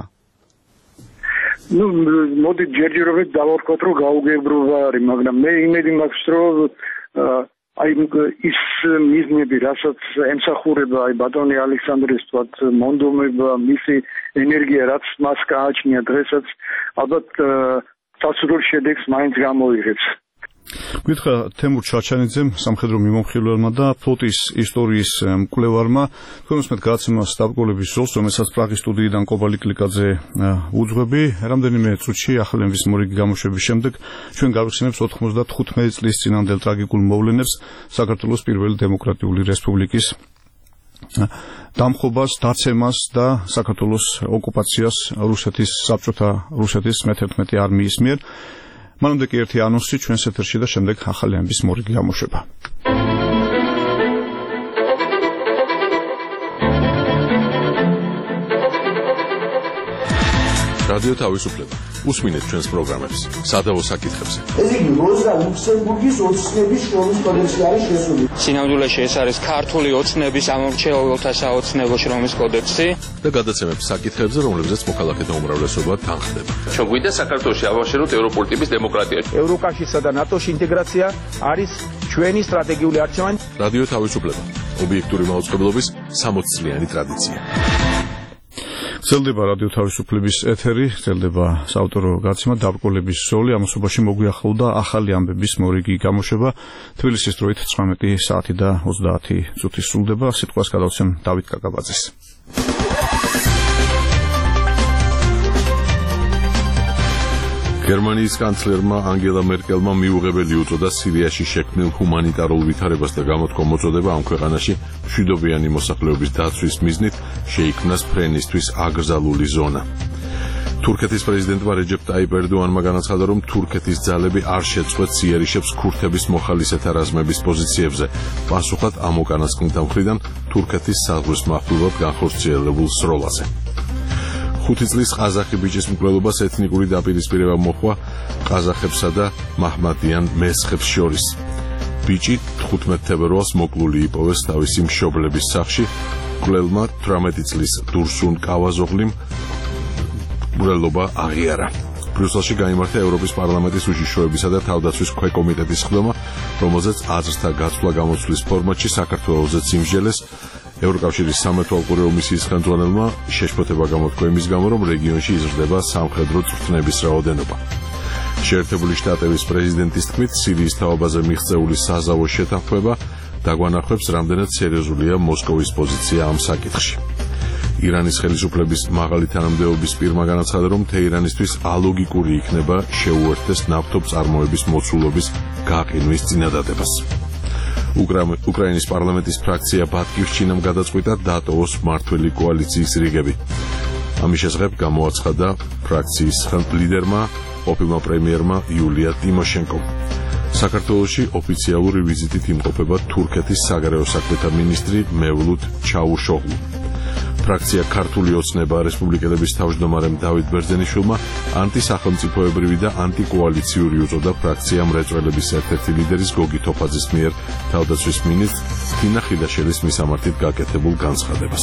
D: მოდი ჯერჯერობით დავარქვათ, რომ გაუგებრობა არის, მაგრამ მე იმედი მაქვს, რომ აი ის მიზნები, რასაც ემსახურება აი ბატონი ალექსანდრის თქვათ მონდომება, მისი ენერგია, რაც მას გააჩნია დღესაც, ალბათ სასურველ შედეგს მაინც გამოიღებს.
B: გითხრა თემურ ჩაჩანიძემ, სამხედრო მიმომხილველმა და ფლოტის ისტორიის მკვლევარმა, თქვენ უსმენთ გადაცემას სტაბ-გოლების ზოლს, რომელსაც პრაღის სტუდიიდან კობალი კლიკაძე უძღვები. რამდენიმე წუთში ახალების მორიგი გამოშვების შემდეგ ჩვენ გავიხსენებთ 95 წლის წინანდელ ტრაგიკულ მოვლენებს, საქართველოს პირველი დემოკრატიული რესპუბლიკის დამხობას, დაცემას და საქართველოს ოკუპაციას რუსეთის მე-11 არმიის მიერ. მანამდე კი ერთი ანონსი ჩვენს ეთერში და შემდეგ ახალი ამბის მორიგი გამოშვება.
A: რადიო თავისუფლება. უსმინეთ ჩვენს პროგრამებს. სადავო საკითხებზე.
G: ეს იგი როზა ლუქსემბურგის ოცნების შრომის კოდექსი არის შესული.
H: სინამდვილეში ეს არის ქართული ოცნების ამორჩეულთა საოცნებო შრომის კოდექსი
A: და გადაცემებს საკითხებზე, რომლებზეც მოქალაქეთა უმრავლესობა თანხდება.
E: ჩვენ გვინდა საქართველოში ავაშენოთ ევროპული ტიპის დემოკრატია.
I: ევროკავშირსა და ნატოში ინტეგრაცია არის ჩვენი სტრატეგიული არჩევანი.
A: რადიო თავისუფლება. ობიექტური მაუწყებლობის 60 წლიანი ტრადიცია.
B: გრძელდება რადიო თავისუფლების ეთერი, გრძელდება საავტორო გადაცემა დაბკოლების ზოლი, ამასობაში მოგვიახლოვდა ახალი ამბების მორიგი გამოშვება. თბილისის დროით 19 საათი და 30 წუთი სრულდება. სიტყვას გადავცემ დავით კაკაბაძეს.
A: გერმანიის კანცლერმა ანგელა მერკელმა მიუღებელი უწოდა სირიაში შექმნილ ჰუმანიტარულ ვითარებას და გამოთქვა მოწოდება ამ ქვეყანაში მშვიდობიანი მოსახლეობის დაცვის მიზნით შეიქმნას ფრენისთვის აკრძალული ზონა. თურქეთის პრეზიდენტმა რეჯეპ ტაიპ ერდოანმა განაცხადა, რომ თურქეთის ძალები არ შეწყვეტს იერიშებს ქურთების მოხალისეთა რაზმების პოზიციებზე. პასუხად ამ უკანასკნელთა მხრიდან თურქეთის საზღვრის მახლობლად განხორციელებულ სროლაზე. 5 წლის ყაზახი ბიჭის მკვლელობას ეთნიკური დაპირისპირება მოჰყვა ყაზახებსა და მაჰმადიან მესხებს შორის. ბიჭი 15 თებერვალს მოკლული იპოვეს თავისი მშობლების სახლში. მკვლელმა 18 წლის დურსუნ კავაზოღლიმ მკვლელობა აღიარა. ბრიუსელში გაიმართა ევროპის პარლამენტის უშიშროებისა და თავდაცვის ქვეკომიტეტის ხდომა, რომელზეც აზრთა გაცვლა გამოცვლის ფორმატში საქართველოსაც იმსჯელეს. ევროკავშირის სამეთვალყურეო მისიის ხელმძღვანელმა შეშფოთება გამოთქვა იმის გამო, რომ რეგიონში იზრდება სამხედრო წვრთნების რაოდენობა. შეერთებული შტატების პრეზიდენტის თქმით, სირიის თაობაზე მიღწეული საზავო შეთანხმება დაგვანახებს, რამდენად სერიოზულია მოსკოვის პოზიცია ამ საკითხში. ირანის ხელისუფლების მაღალი თანამდებობის პირმა განაცხადა, რომ თეირანისთვის ალოგიკური იქნება შეუერთდეს ნავთობწარმოების მოცულობის გაყინვის წინადადებას. უკრაინის პარლამენტის ფრაქცია ბატკივშჩინამ გადაწყვიტა დატოვოს მმართველი კოალიციის რიგები. ამის შესახებ გამოაცხადა ფრაქციის ლიდერმა, ყოფილმა პრემიერმა იულია ტიმოშენკომ. საქართველოში ოფიციალური ვიზიტით იმყოფება თურქეთის საგარეო საქმეთა მინისტრი მევლუდ ჩავუშოღლუ. ფრაქცია ქართული ოცნება რესპუბლიკელების თავმჯდომარემ დავით ბერძენიშვილმა ანტისახელმწიფოებრივი და ანტიკოალიციური უწოდა ფრაქცია მრეწველების ერთ-ერთი ლიდერის გოგი თოფაძის მიერ თავდაცვის მინისტრ თინა ხიდაშელის მისამართით გაკეთებულ განცხადებას.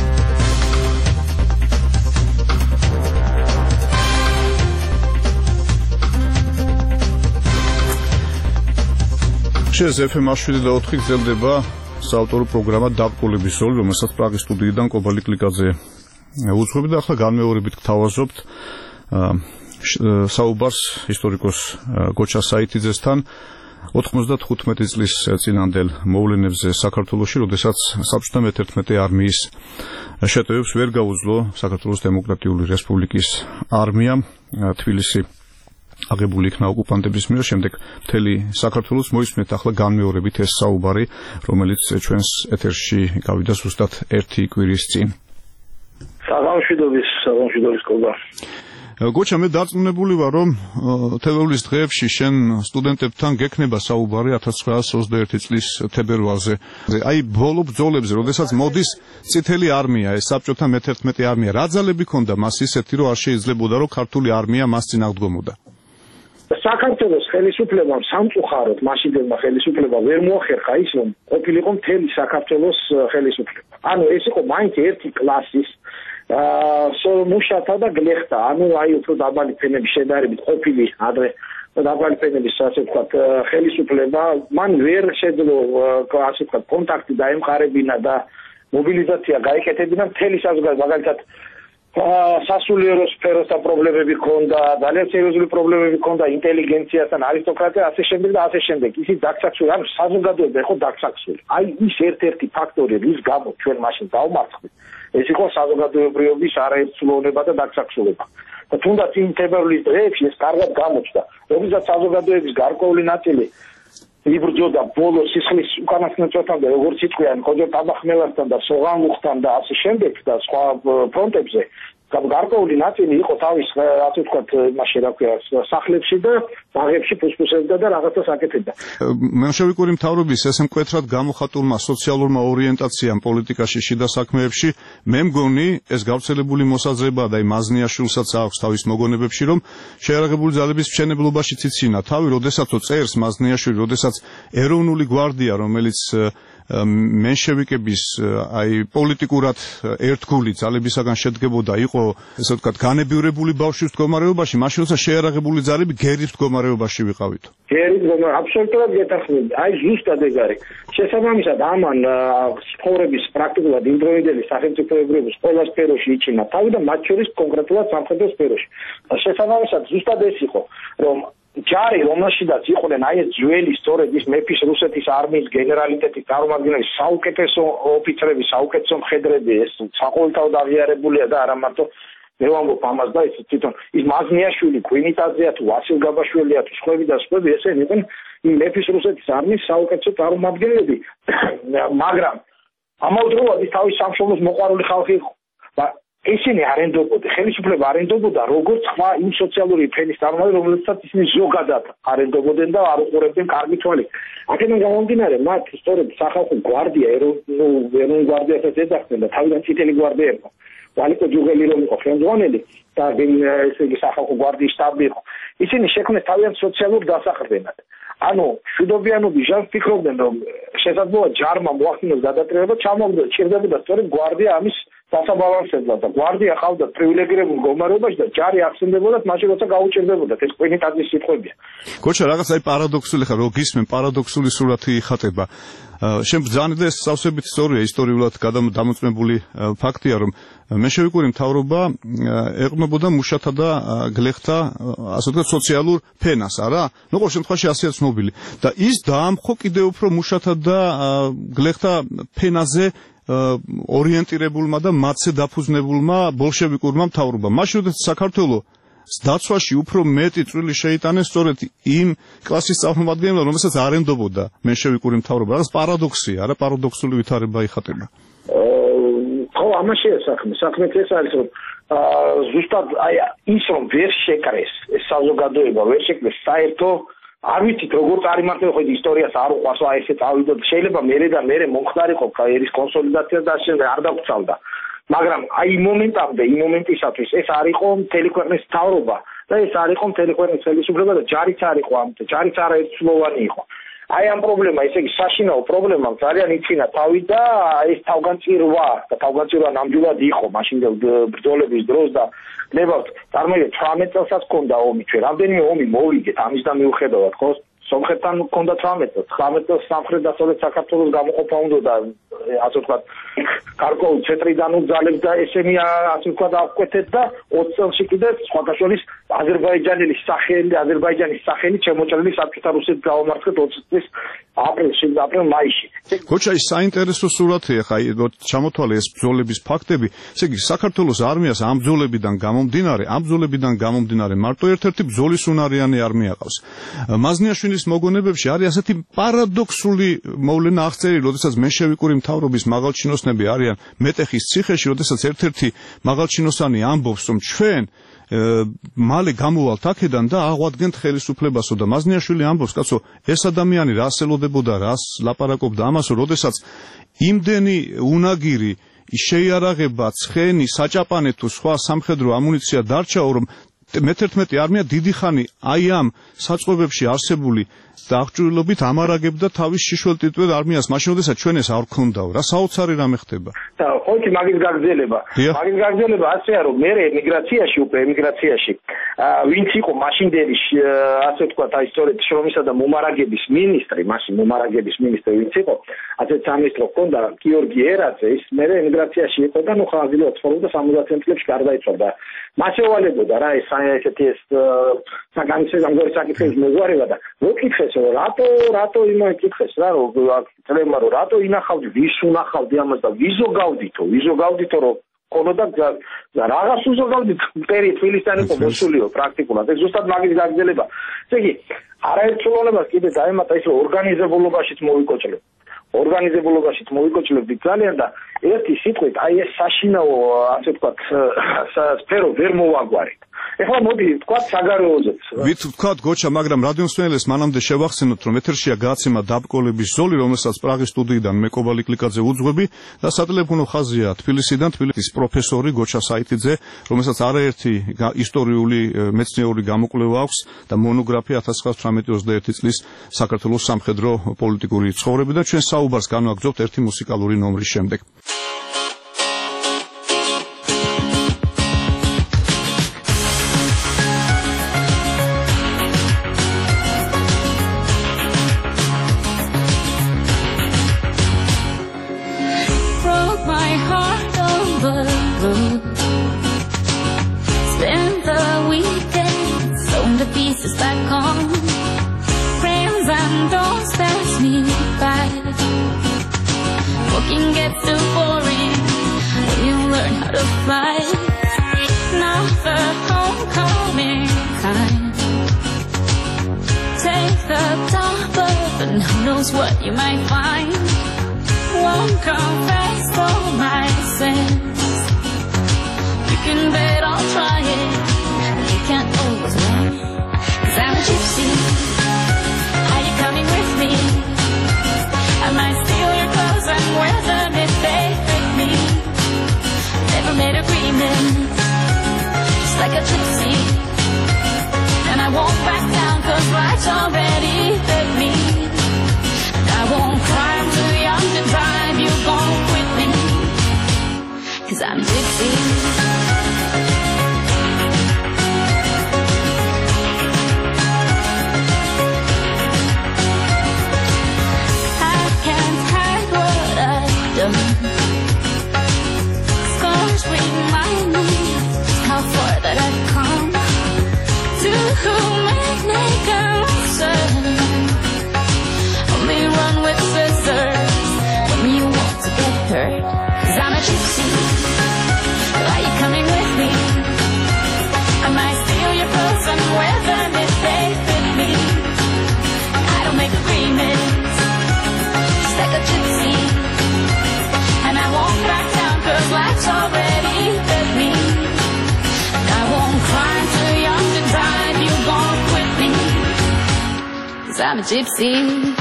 B: FM 7 გრძელდება საავტორო პროგრამა დაბრკოლების ზოლი, რომელსაც პრაღის სტუდიიდან კობალი კლიკაძე უძღვები და ახლა განმეორებით გთავაზობთ საუბარს ისტორიკოს გოჩა საითიძესთან 95 წლის წინანდელ მოვლენებზე საქართველოში, როდესაც საბჭოთა მე-11 არმიის შეტევებს ვერ გაუძლო საქართველოს დემოკრატიული რესპუბლიკის არმიამ თბილისი აღებული იქნა ოკუპანტების მიერ, შემდეგ მთელი საქართველოს მოისმენთ ახლა განმეორებით ეს საუბარი, რომელიც ჩვენს ეთერში გავიდა ზუსტად 1 კვირის წინ.
D: საღამოშვიდობის კობა.
B: გოჩა, მე დარწმუნებული ვარ, რომ თებერვლის დღეებში შენ სტუდენტებთან გექნება საუბარი 1921 წლის თებერვალზე. აი ბოლო ბრძოლებზე, როდესაც მოდის წითელი არმია, ეს საბჭოთა მე-11 არმია, რა ძალები ქონდა მას ისეთი, რომ არ შეიძლებოდა, რომ ქართული არმია მას წინ აღდგომოდა?
D: საქართველოს ხელისუფლებამ სამწუხაროდ მაშინდელმა ხელისუფლებამ ვერ მოახერხა ის, რომ ყოფილიყო მთელი საქართველოს ხელისუფლება. ანუ ეს იყო მაინც ერთი კლასის მუშათა და გლეხთა, ანუ აი უფრო დაბალი ფენების შედარებით ყოფილი ადრე დაბალი ფენების ასე ვთქვათ ხელისუფლება, მან ვერ შეძლო ასე ვთქვათ კონტაქტი დაემყარებინა და მობილიზაცია გაეკეთებინა მთელი საზოგადოება, მაგალითად სასულიერო სფეროსთან პრობლემები ჰქონდა, ძალიან სერიოზული პრობლემები ჰქონდა ინტელიგენციასთან, არისტოკრატია, ასე შემდეგ და ასე შემდეგ. ისიც დაქცაკსული, ანუ საზოგადოება იყო დაქცაკსული. აი ის ერთ-ერთი ფაქტორი, რის გამო ჩვენ მაშინ დავმარცხდით, ეს იყო საზოგადოებრიობის არაერთწლოვნება და დაქცაკსულება. და თუნდაც იმ თებერვლის დღეებში ეს კარგად გამოჩნდა, როდესაც საზოგადოების გარკვეული ნაწილი იბრძოდა ბოლო სისხლის უკანასკნელ წუთამდე, როგორც იტყვიან, ხოჯო ტაბახმელასთან და სოღანლუხთან და ასე შემდეგ და სხვა ფრონტებზე. გარკვეული ნაწილი იყო თავის ასე ვთქვათ, იმაში რა ქვია, სახლებში და ბაღებში ფუსფუსებდა და რაღაცას აკეთებდა.
B: მენშევიკური მთავრობის ესე მკვეთრად გამოხატულმა სოციალურმა ორიენტაციამ პოლიტიკაში, შიდა საქმეებში, მე მგონი ეს გავრცელებული მოსაზრება და მაზნიაშვილსაც აქვს თავის მოგონებებში, რომ შეიარაღებული ძალების მშენებლობაში ციცინა თავი, როდესაცო წერს მაზნიაშვილი, როდესაც ეროვნული გვარდია, რომელიც მენშევიკების აი პოლიტიკურად ერთგული ძალებისაგან შედგებოდა, იყო ესე ვთქვათ განებივრებული ბავშვის მდგომარეობაში, მაშინ როცა შეიარაღებული ძალები გერის მდგომარეობაში ვიყავით.
D: გერის მდგომარეობაში აბსოლუტურად გეთანხმები. აი ზუსტად ეგ არის. შესაბამისად ამან ცხოვრების პრაქტიკულად იმდროინდელი სახელმწიფოებრიობის ყველა სფეროში იჩინა თავი და მათ შორის კონკრეტულად სამხედრო სფეროში. შესაბამისად ზუსტად ეს იყო, რომ ჯარი, რომელშიდაც იყვნენ აი ეს ძველი სწორედ ის მეფის რუსეთის არმიის გენერალიტეტის წარმომადგენლები, საუკეთესო ოფიცრები, საუკეთესო მხედრები, ეს საყოველთაოდ აღიარებულია და არა მარტო
I: მე ვამბობ ამას და ის თვითონ ის მაზნიაშვილი გვინიტაძეა თუ ვასილ გაბაშვილია თუ სხვები და სხვები ესენი იყვნენ იმ მეფის რუსეთის არმიის საუკეთესო წარმომადგენლები მაგრამ ამავდროულად ის თავის სამშობლოს მოყვარული ხალხი იყო და ისინი არენდობოდნენ ხელისუფლება არენდობოდა როგორც სხვა იმ სოციალური ფენის წარმომადგენლები რომელსაც ისინი ზოგადად არენდობოდნენ და არ უყურებდნენ კარგი თვალით აქედან გამომდინარე მათ სწორედ სახალხო გვარდია ეროვნული გვარდიასაც ეძახდნენ და თავიდან წითელი გვარდია იყო ვალიკო ჯუგელი რომ იყო ხელმძღვანელი და ესე იგი სახალხო გვარდიის შტაბი იყო ისინი შექმნეს თავიანთ სოციალურ დასაყრდენად ანუ მშვიდობიანობის ჟანს ფიქრობდნენ რომ შესაძლოა ჯარმა მოახდინოს გადატრიალება ჩამოვდოდა სწორედ გვარდია ამის დასაბალანსებლად და გვარდია ყავდა პრივილეგირებულ მდგომარეობაში და ჯარი ახსენდებოდა მაშინ როცა გაუჭირდებოდა ეს კვინიტაძის სიტყვებია
B: გოჩა რაღაც აი პარადოქსული ხარ რო გისმენ პარადოქსული სურათი იხატება შენ ბრძანე და ეს სავსებით სწორია ისტორიულად დამოწმებული ფაქტია რომ მენშევიკური მთავრობა ეყრდნობოდა მუშათა და გლეხთა ასე ვთქვათ სოციალურ ფენას არა ნუ ყოველ შემთხვევაში ასეა ცნობილი და ის დაამხო კიდევ უფრო მუშათა და გლეხთა ფენაზე ორიენტირებულმა და მათზე დაფუძნებულმა ბოლშევიკურმა მთავრობამ მაშინ როდესაც საქართველოს დაცვაში უფრო მეტი წვლილი შეიტანეს სწორედ იმ კლასის წარმომადგენლებმა რომელსაც არენდობოდა მენშევიკური მთავრობა რაღაც პარადოქსია არა პარადოქსული ვითარება იხატება
I: ხო ამაშია საქმე ეს არის რომ ზუსტად აი ის რომ ვერ შეკრეს ეს საზოგადოება ვერ შეკრეს საერთო არ ვიცით როგორ წარიმართება ხო ისტორიას არ უყვარს აი ესე წავიდოთ შეიძლება მე მომხდარიყო ერის კონსოლიდაცია და შემდეგ არ დაგწავდა მაგრამ აი იმ მომენტისათვის ეს არ იყო მთელი ქვეყნის მთავრობა და ეს არ იყო მთელი ქვეყნის ხელისუფლება და ჯარიც არ იყო ჯარიც არაერთწლოვანი იყო აი ამ პრობლემა ესე იგი საშინაო პრობლემამ ძალიან იწინა თავი და ეს თავგანწირვა ნამდვილად იყო მაშინდელ ბრძოლების დროს და ნებავთ წარმოიდგინეთ 18 წელსაც ჰქონდა ომი ჩვენ რამდენიმე ომი მოვიგეთ ამის და მიუხედავად ხო სომხეთთან ჰქონდა 18 წელს 19 წელს სამხრეთ დასავლეთ საქართველოს გამოყოფა უნდა ასე ვთქვათ გარკვეულ ცენტრიდან უძალებს და ესენი ასე ვთქვათ აღკვეთეთ და 20 წელში კიდე სხვადასხვის აზერბაიჯანის სახელი შემოჭრილი საბჭოთა რუსეთს გაუმართლეთ 20 წლის აპრილ-მაისში
B: გოჩა ის საინტერესო სურათია ხა ჩამოთვალე ეს ბრძოლების ფაქტები ესე იგი საქართველოს არმიას ამ ბრძოლებიდან გამომდინარე მარტო ერთ-ერთი ბრძოლის უნარიანი არმია ყავს მაზნიაშვილის მოგონებებში არის ასეთი პარადოქსული მოვლენა აღწერილი როდესაც მენშევიკური მთავრობის მაღალჩინოსნები არიან მეტეხის ციხეში როდესაც ერთ-ერთი მაღალჩინოსანი ამბობს რომ ჩვენ მალე გამოვალთ აქედან და აღვადგენთ ხელისუფლებასო და მაზნიაშვილი ამბობს კაცო ეს ადამიანი რას ელოდებოდა რას ლაპარაკობდა ამასო როდესაც იმდენი უნაგირი შეიარაღება ცხენი საჭაპანე თუ სხვა სამხედრო ამუნიცია დარჩაო რომ მე-11 არმია დიდი ხანი აი ამ საწყობებში არსებული და აღჭურვილობით ამარაგებდა თავის შიშველ ტიტულად არმიას მაშინ როდესაც ჩვენ ეს არ გქონდაო რა საოცარი რამე ხდება
I: და ხოჭი მაგის გაგრძელება ასეა რომ მე ემიგრაციაში ვინც იყო მაშინდელი ასე ვთქვათ აი სწორედ შრომისა და მომარაგების მინისტრი ვინც იყო ასე სამინისტრო ჰქონდა გიორგი ერაძე ის მე ემიგრაციაში იყო და ნუ ხაზილო ცხოვრობდა 70 წლებში გარდაიცვალა მას ევალებოდა რა ეს ესეთი ეს საგანცემლო საკითხების მოგვარება და მოკითხეს რატო იმაკითხეს რა რომ რატო ინახავდი ვის უნახავდი ამას და ვიზო გავდითო რომ ყოლოდა რაღაც უზოგავდით პერი თბილისთან იყო მოსულიო პრაქტიკულად ეს ზუსტად მაგის გაგრძელება ესე იგი არაერთწლოვანებას კიდე დაემატა ის რომ ორგანიზებულობაშიც მოვიკოჭლებდი ძალიან და ერთი სიტყვით აი ეს საშინაო ასე ვთქვათ სფერო ვერ მოვაგვარეთ ეხლა მოდი ვთქვათ საგარეოზე
B: ვით ვთქვათ გოჩა მაგრამ რადიომსმენელს მანამდე შევახსენოთ რომ ეთერშია გაცემა დაბკოლების ზოლი რომელსაც პრაღის სტუდიიდან მე კობალი კლიკაძე უძღვები და სატელეფონო ხაზია თბილისიდან თბილისის პროფესორი გოჩა საითიძე რომელსაც არაერთი ისტორიული მეცნიერული გამოკვლევა აქვს და მონოგრაფია 1918-21 წლის საქართველოს სამხედრო პოლიტიკური ცხოვრებიდან ჩვენ საუბარს განვაგრძობთ ერთი მუსიკალური ნომრის შემდეგ
F: Gets too boring. You learn how to fly. Now knows what you might find. Won't confess all my sins. You can bet I'll try it. You can't always win. 'Cause I'm a gypsy. Are you coming with me? I might steal your clothes and wear them if they fit me. Never made agreements, just like a gypsy. And I won't back down 'cause life's already hit me. I won't cry, I'm too young to drive, you gon' quit me. 'Cause I'm gypsy. Scars remind me just how far that I've come. To make me concern, only run with scissors when you want to get hurt. 'Cause I'm a gypsy. Are you coming with me? I might steal your clothes and wear them if they fit me. I don't make agreements, just like a gypsy. And I won't back down 'cause life's already hit me. And I won't cry, I'm too young to drive, you gon' quit me. 'Cause I'm a gypsy.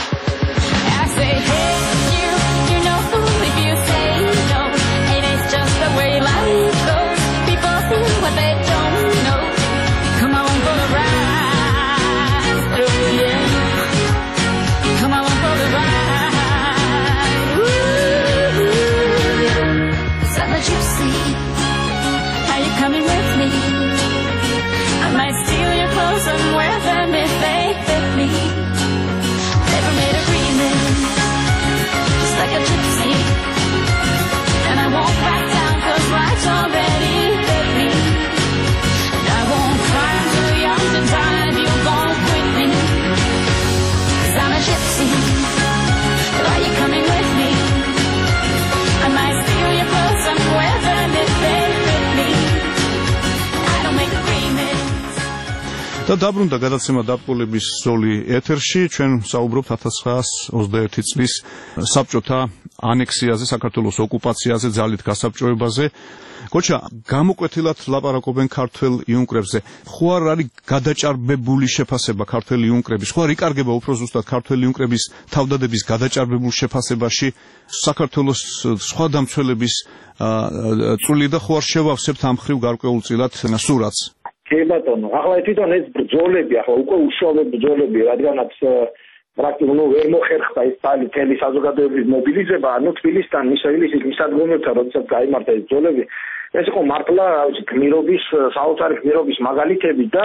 F: I say, hey, you know if you say no, it is just the way life goes. People feel what they don't know. Come on for the ride, oh yeah. Come on for the ride. Ooh. I'm a gypsy. Are you coming with me? I might steal your clothes and wear them if they fit me. Never made agreements, just like a gypsy. And I won't back down 'cause life's already hit me. And I won't cry, I'm too young to drive, you gon' quit me. 'Cause I'm a gypsy. Are you coming with me? I might steal your clothes and wear them if they fit me. I don't make agreements.
B: და დაბრუნდა გადაცემა დაბოლების ზოლი ეთერში. ჩვენ საუბრობთ 1921 წლის საბჭოთა ანექსიაზე, საქართველოს ოკუპაციაზე, ძალით გასაბჭოებაზე. გოჩა, გამოკვეთილად ლაპარაკობენ ქართველ იუნკრებზე. ხო არ არის გადაჭარბებული შეფასება ქართველ იუნკრების? ხო არ იკარგება უფრო ზუსტად ქართველ იუნკრების თავდადების გადაჭარბებულ შეფასებაში საქართველოს სხვა დამცველების წვლილი და ხო არ შევავსებთ ამ ხრივ გარკვეულწილად სურათს?
I: კი ბატონო, ახლა თვითონ ეს ბრძოლები, ახლა უკვე უშუალო ბრძოლები, რადგანაც პრაქტიკულად ვერ მოხერხდა ეს თელი საზოგადოების მობილიზება, ანუ თბილისთან მისადგომებთან, როდესაც გაიმართა ეს ბრძოლები, ეს იყო მართლა გმირობის, საოცარი გმირობის მაგალითები და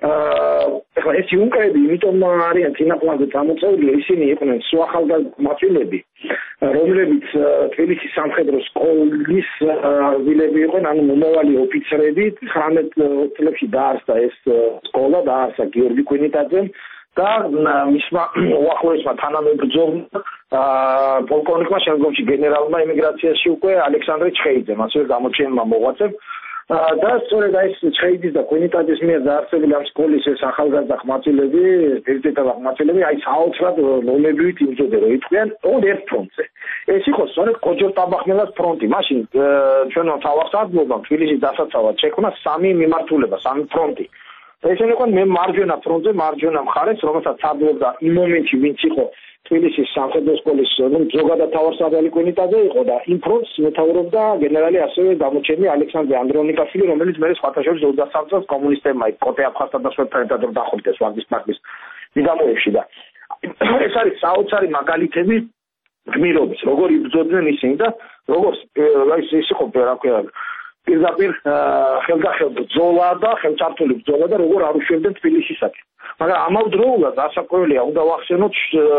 I: ახლა ეს იუნკრები იმიტომ არიან წინაპრებზე გამოწვეული, ისინი იყვნენ სუახალგაზრდები, რომლებიც თბილისის სამხედრო სკოლის ვილები იყვნენ, ანუ მომავალი ოფიცრები. 19 წლებში დაარსდა ეს სკოლა, დაარსა გიორგი კვინიტაძემ და მისმა უახლოესმა თანამებრძოლმა პოლკოვნიკმა, შემდგომში გენერალმა ემიგრაციაში უკვე ალექსანდრე ჩხეიძემ, ასევე გამოჩენილმა მოღვაწემ. და სწორედ ეს ჩხეიძის და კვინიტაძის მიერ დაარსებული ამ სკოლის ეს ახალგაზრდა ხმაწილები, პირდაპირ ხმაწილები, აი საოცრად ლომებივით იმზოდნენ, რომ იყვნენ ოღონდ ერთ ფრონტზე. ეს იყო სწორედ კოჯორ-ტაბახნელას ფრონტი. მაშინ ჩვენო თავახსარდლობამ თბილისის დასაცავად შექმნა სამი მიმართულება, სამი ფრონტი. ესენი იყვნენ მე მარჯვენა ფრონტზე, მარჯვენა მხარეს, რომელსაც სარდლობდა იმ მომენტში, ვინც იყო თბილისის სამხედრო სკოლის ზოგადად თავარსარდალი კვინიტაძე იყო და იმ ფრონტს მეთაურობდა გენერალი ასევე გამოჩენილი ალექსანდრე ანდრონიკაშვილი, რომელიც მე სხვათა შორის 23 წელს კომუნისტებმა კოტე აფხაზთან და სხვებთან ერთად დახვრიტეს ვაგის პარტიის მიდამოებში და ეს არის საოცარი მაგალითები გმირობის, როგორ იბრძოდნენ ისინი და როგორ ის იყო რა ქვია პირდაპირ ხელგახელ ბრძოლა და ხელწართული ბრძოლა და როგორ არ უშვებდნენ თბილისისაკენ. მაგრამ ამავდროულად ასაკოველია უნდა ვახსენოთ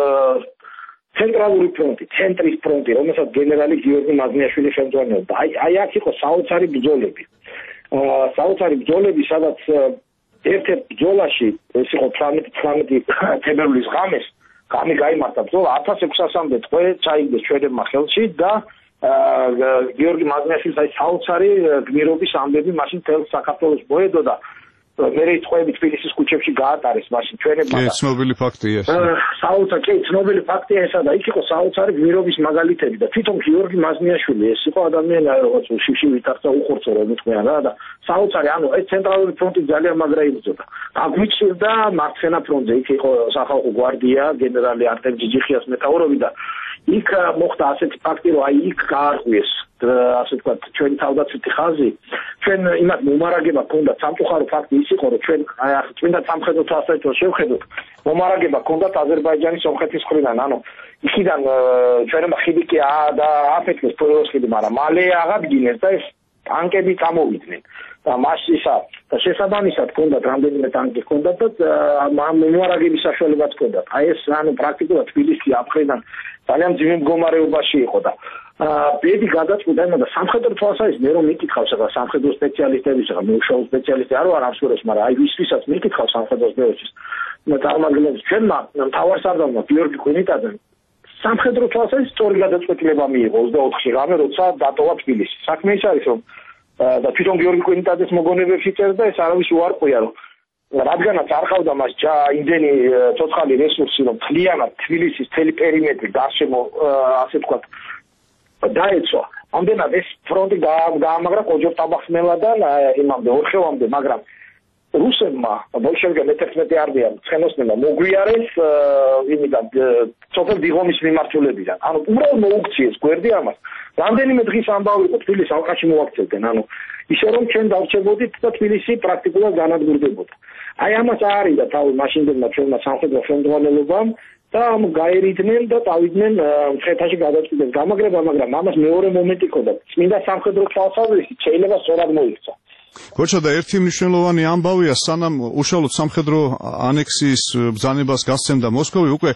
I: ცენტრალური ფრონტი, ცენტრის ფრონტი, რომელსაც გენერალი გიორგი მაზნიაშვილი ხელმძღვანელობდა. აი აქ იყო საოცარი ბრძოლები. საოცარი ბრძოლები, სადაც ერთ-ერთ ბრძოლაში, ეს იყო 18 თებერვლის ღამეს, გამი გაიმართა ბრძოლა 1600-მდე ტყვე ჩაიგდეს ჩვენებმა ხელში და გიორგი მაზნიაშვილის აი საოცარი გმირობის ამბები მაშინ თელ საქართველოს მოედო და მერე წყოები თბილისის ქუჩებში გაატარეს მაშინ ჩვენებმა
B: კი, ცნობილი ფაქტია ეს.
I: საოცარი, კი, ცნობილი ფაქტია ესა და იქ იყო საოცარი გმირობის მაგალითები და თვითონ გიორგი მაზნიაშვილი ეს იყო ადამიანი რაღაც შიში ვითარცა უხორცო რომ თქვენ და საოცარი, ანუ ეს ცენტრალური ფრონტი ძალიან მაგრა იბრძოდა. აგვიჩნდა მარცხენა ფრონტზე, იქ იყო სახალხო გვარდია, გენერალი არტემ ჯიჯიხიას მეტაურები და იქ მოხდა ასეთი ფაქტი, რომ აი იქ გაარღვიეს ასე ვთქვათ, ჩვენი თავდაცვითი ხაზი, ჩვენ იმათ მომარაგება ქონდა სამწუხარო ფაქტი ის იყო, რომ ჩვენ აი ახლა წმინდა სამხედრო თვალსაჩინო შევხედოთ, მომარაგება ქონდათ აზერბაიჯანის სომხეთის მხრიდან, ანუ იქიდან ჩვენმა ხიდი კი ააფეთქეს ფოროს ხიდი, მაგრამ მალე აღადგინეს და ეს ტანკები წამოვიდნენ. და მასისა და შესაბამისად ქონდათ რამდენიმე ტანკი ქონდათ და მომარაგების საშუალებაც ქონდათ. აი ეს ანუ პრაქტიკულად თბილისი აფრიდან ძალიან ძიმე მდგომარეობაში იყო და ბედი გადაწყვიტა და სამხედრო თვალსაზრისით მე რომ მიკითხავს ახლა სამხედრო სპეციალისტების ახლა მუშაობ სპეციალისტი არ ვარ ამ სურათს, მაგრამ აი ვისაც მიკითხავს სამხედრო სპეციალისტის წარმომადგენლებს ჩვენმა მთავარსარდალმა გიორგი კვინიტაძემ სამხედრო თვალსაზრისით სწორი გადაწყვეტილება მიიღო 24-ში რამე როცა დატოვა თბილისი. საქმე ის არის რომ და თვითონ გიორგი კვინიტაძეს მოგონებებში წერს და ეს არავის უარყვია რომ რადგანაც არ ყავდა მას იმდენი ცოცხალი რესურსი რომ მთლიანად თბილისის მთელი პერიმეტრი გარშემო ასე ვთქვათ დაეცვა. ამდენად ეს ფრონტი გაამაგრა კოჯორ-ტაბახსმელადან იმამდე ორხევამდე, მაგრამ რუსებმა ბოლშევიკებმა 11 არდიან ცხენოსნებმა მოგვიარეს იმიდან სოფელ დიღომის მიმართულებიდან. ანუ უბრალოდ მოუქციეს გვერდი ამას. რამდენიმე დღის ამბავი იყო თბილისის ალყაში მოაქცევდნენ. ანუ ისე რომ ჩვენ დავრჩებოდით და თბილისი პრაქტიკულად განადგურდებოდა. აი ამას აარიდა თავი მაშინდელმა ჩვენმა სამხედრო ხელმძღვანელობამ და გაერიდნენ და დავიდნენ მცხეთაში გადაწყვეტეს გამაგრება, მაგრამ ამას მეორე მომენტი ჰქონდა. წმინდა სამხედრო თვალსაზრისით შეიძლება სწორად მოიქცა.
B: გორჩა და ერთი მნიშვნელოვანი ამბავია, სანამ უშუალოდ სამხედრო ანექსიის ბრძანებას გასცემდა მოსკოვი, უკვე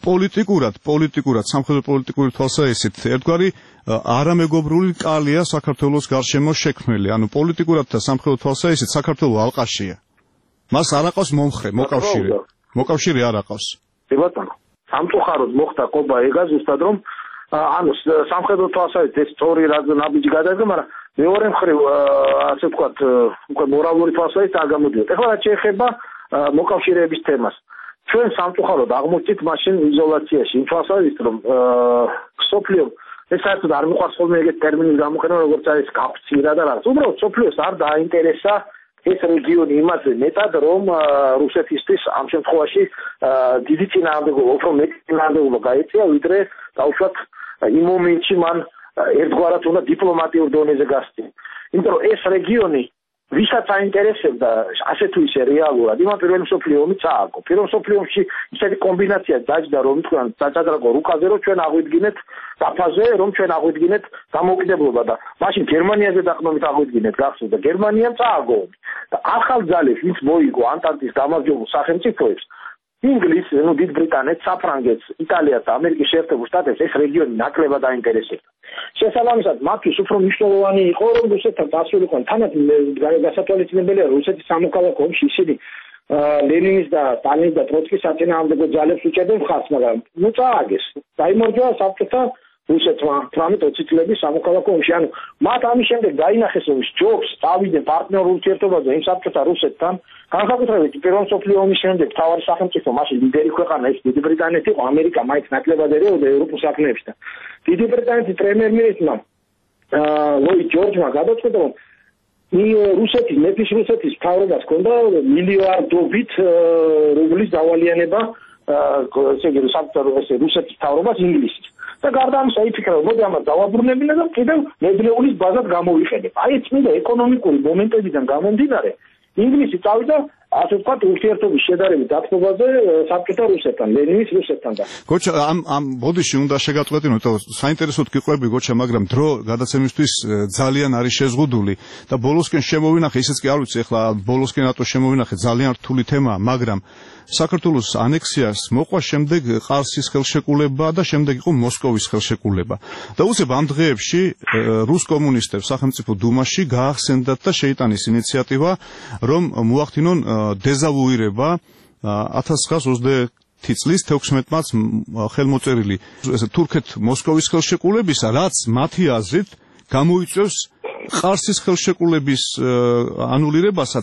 B: პოლიტიკურად სამხედრო პოლიტიკური თვალსაზრისით ერთგვარი არამეგობრული კალია საქართველოს გარშემო შექმნილი. ანუ პოლიტიკურად და სამხედრო თვალსაზრისით საქართველო ალყაშია. მას არ აყავს მომხრე, მოკავშირე არ აყავს.
I: კი ბატონო, სამწუხაროდ მოხდა ყობა ეგა ზუსტად რომ ანუ სამხედრო თვალსაზრისით ეს სწორი ნაბიჯი გადადგა, მაგრამ მეორე მხრივ ასე ვთქვათ უკვე მორალური თვალსაზრისით არ გამოდიოდა. ეხლა რაც შეეხება მოკავშირეების თემას, ჩვენ სამწუხაროდ აღმოჩნდით მაშინ იზოლაციაში იმ თვალსაზრისით რომ სოფლიო ეს საერთოდ არ მიყვარს ხოლმე ეგეთ ტერმინის გამოყენება როგორც არის კაფცირა და რაღაც. უბრალოდ სოფლიოს არ დააინტერესა ეს რეგიონი იმაზე მეტად რომ რუსეთისთვის ამ შემთხვევაში დიდი წინააღმდეგობა, უფრო მეტი წინააღმდეგობა გაეწია, ვიდრე დაუშვათ იმ მომენტში მან ერთგვარად უნდა დიპლომატიურ დონეზე გასწია. იმიტომ რომ ეს რეგიონი ვისაც აინტერესებდა ასე თუ ისე რეალურად, იმან პირველი მსოფლიო ომი წააგო. პირველ მსოფლიო ომში ისეთი კომბინაცია დაჯდა რომ თქვენ დაჭადრაკო რუკაზე რომ ჩვენ აღვიდგინეთ დაფაზე, რომ ჩვენ აღვიდგინეთ დამოუკიდებლობა და მაშინ გერმანიაზე დაყრდნობით აღვიდგინეთ გახსოვთ და გერმანიამ წააგო ომი. და ახალ ძალებს ვინც მოიგო ანტანტის გამარჯვებულ სახელმწიფოებს ინგლისს, ნუ დიდ ბრიტანეთს, საფრანგეთს, იტალიას და ამერიკის შეერთებულ შტატებს ეს რეგიონი ნაკლებად აინტერესებდა. შესაბამისად, მათთვის უფრო მნიშვნელოვანი იყო, რომ რუსეთთან დასულიყვნენ. თანაც გასათვალისწინებელია, რუსეთის სამოქალაქო ომში ისინი ლენინის და სტალინის და ტროცკის საწინააღმდეგო ძალებს უჭერდნენ მხარს, მაგრამ ნუ წააგეს. დაიმარჯვა საბჭოთა რუსეთმა 18-20 წლების სამოქალაქო ომში. ანუ მათ ამის შემდეგ დაინახეს, რომ ჯობს წავიდნენ პარტნიორულ ურთიერთობაზე იმ საბჭოთა რუსეთთან. განსაკუთრებით პირველ მსოფლიო ომის შემდეგ თავარი სახელმწიფო მაშინ ლიდერი ქვეყანა ეს დიდი ბრიტანეთი იყო, ამერიკა მაინც ნაკლებად ერეოდა ევროპულ საქმეებში და დიდი ბრიტანეთის პრემიერ-მინისტრმა ლოიდ ჯორჯმა გადაწყვეტა რომ რუსეთის მთავრობას ჰქონდა მილიარდობით რუბლის დავალიანება რუსეთის მთავრობას ინგლისის და გარდა ამისა იფიქრა რომ მოდი ამას დავაბრუნებინა და კიდევ ნედლეულის ბაზად გამოვიყენებ. აი წმინდა ეკონომიკური მომენტებიდან გამომდინარე ინგლისი წავიდა ასე ვთქვათ ურთიერთობის შედარებით დათმობაზე საბჭოთა რუსეთთან, ლენინის რუსეთთან და
B: გოჩა ამ ბოდიში უნდა შეგატყუეთინოთ, საინტერესოდ გიყვები გოჩა, მაგრამ დრო გადაცემისთვის ძალიან არის შეზღუდული და ბოლოსკენ შემოვინახე, ისიც კი არ ვიცი, ახლა ბოლოსკენ რატო შემოვინახე, ძალიან რთული თემაა, მაგრამ საქართველოს ანექსიას მოყვა შემდეგ ყარსის ხელშეკრულება და შემდეგ იყო მოსკოვის ხელშეკრულება. და უცებ ამ დღეებში რუს კომუნისტებს სახელმწიფო დუმაში გაახსენდათ და შეიტანის ინიციატივა, რომ მოახდინონ დეზავუირება 1920 წლის 16 მარტს ხელმოწერილი თურქეთ-მოსკოვის ხელშეკრულებისა, რაც მათი აზრით გამოიწვევს ყარსის ხელშეკრულების ანულირებასაც,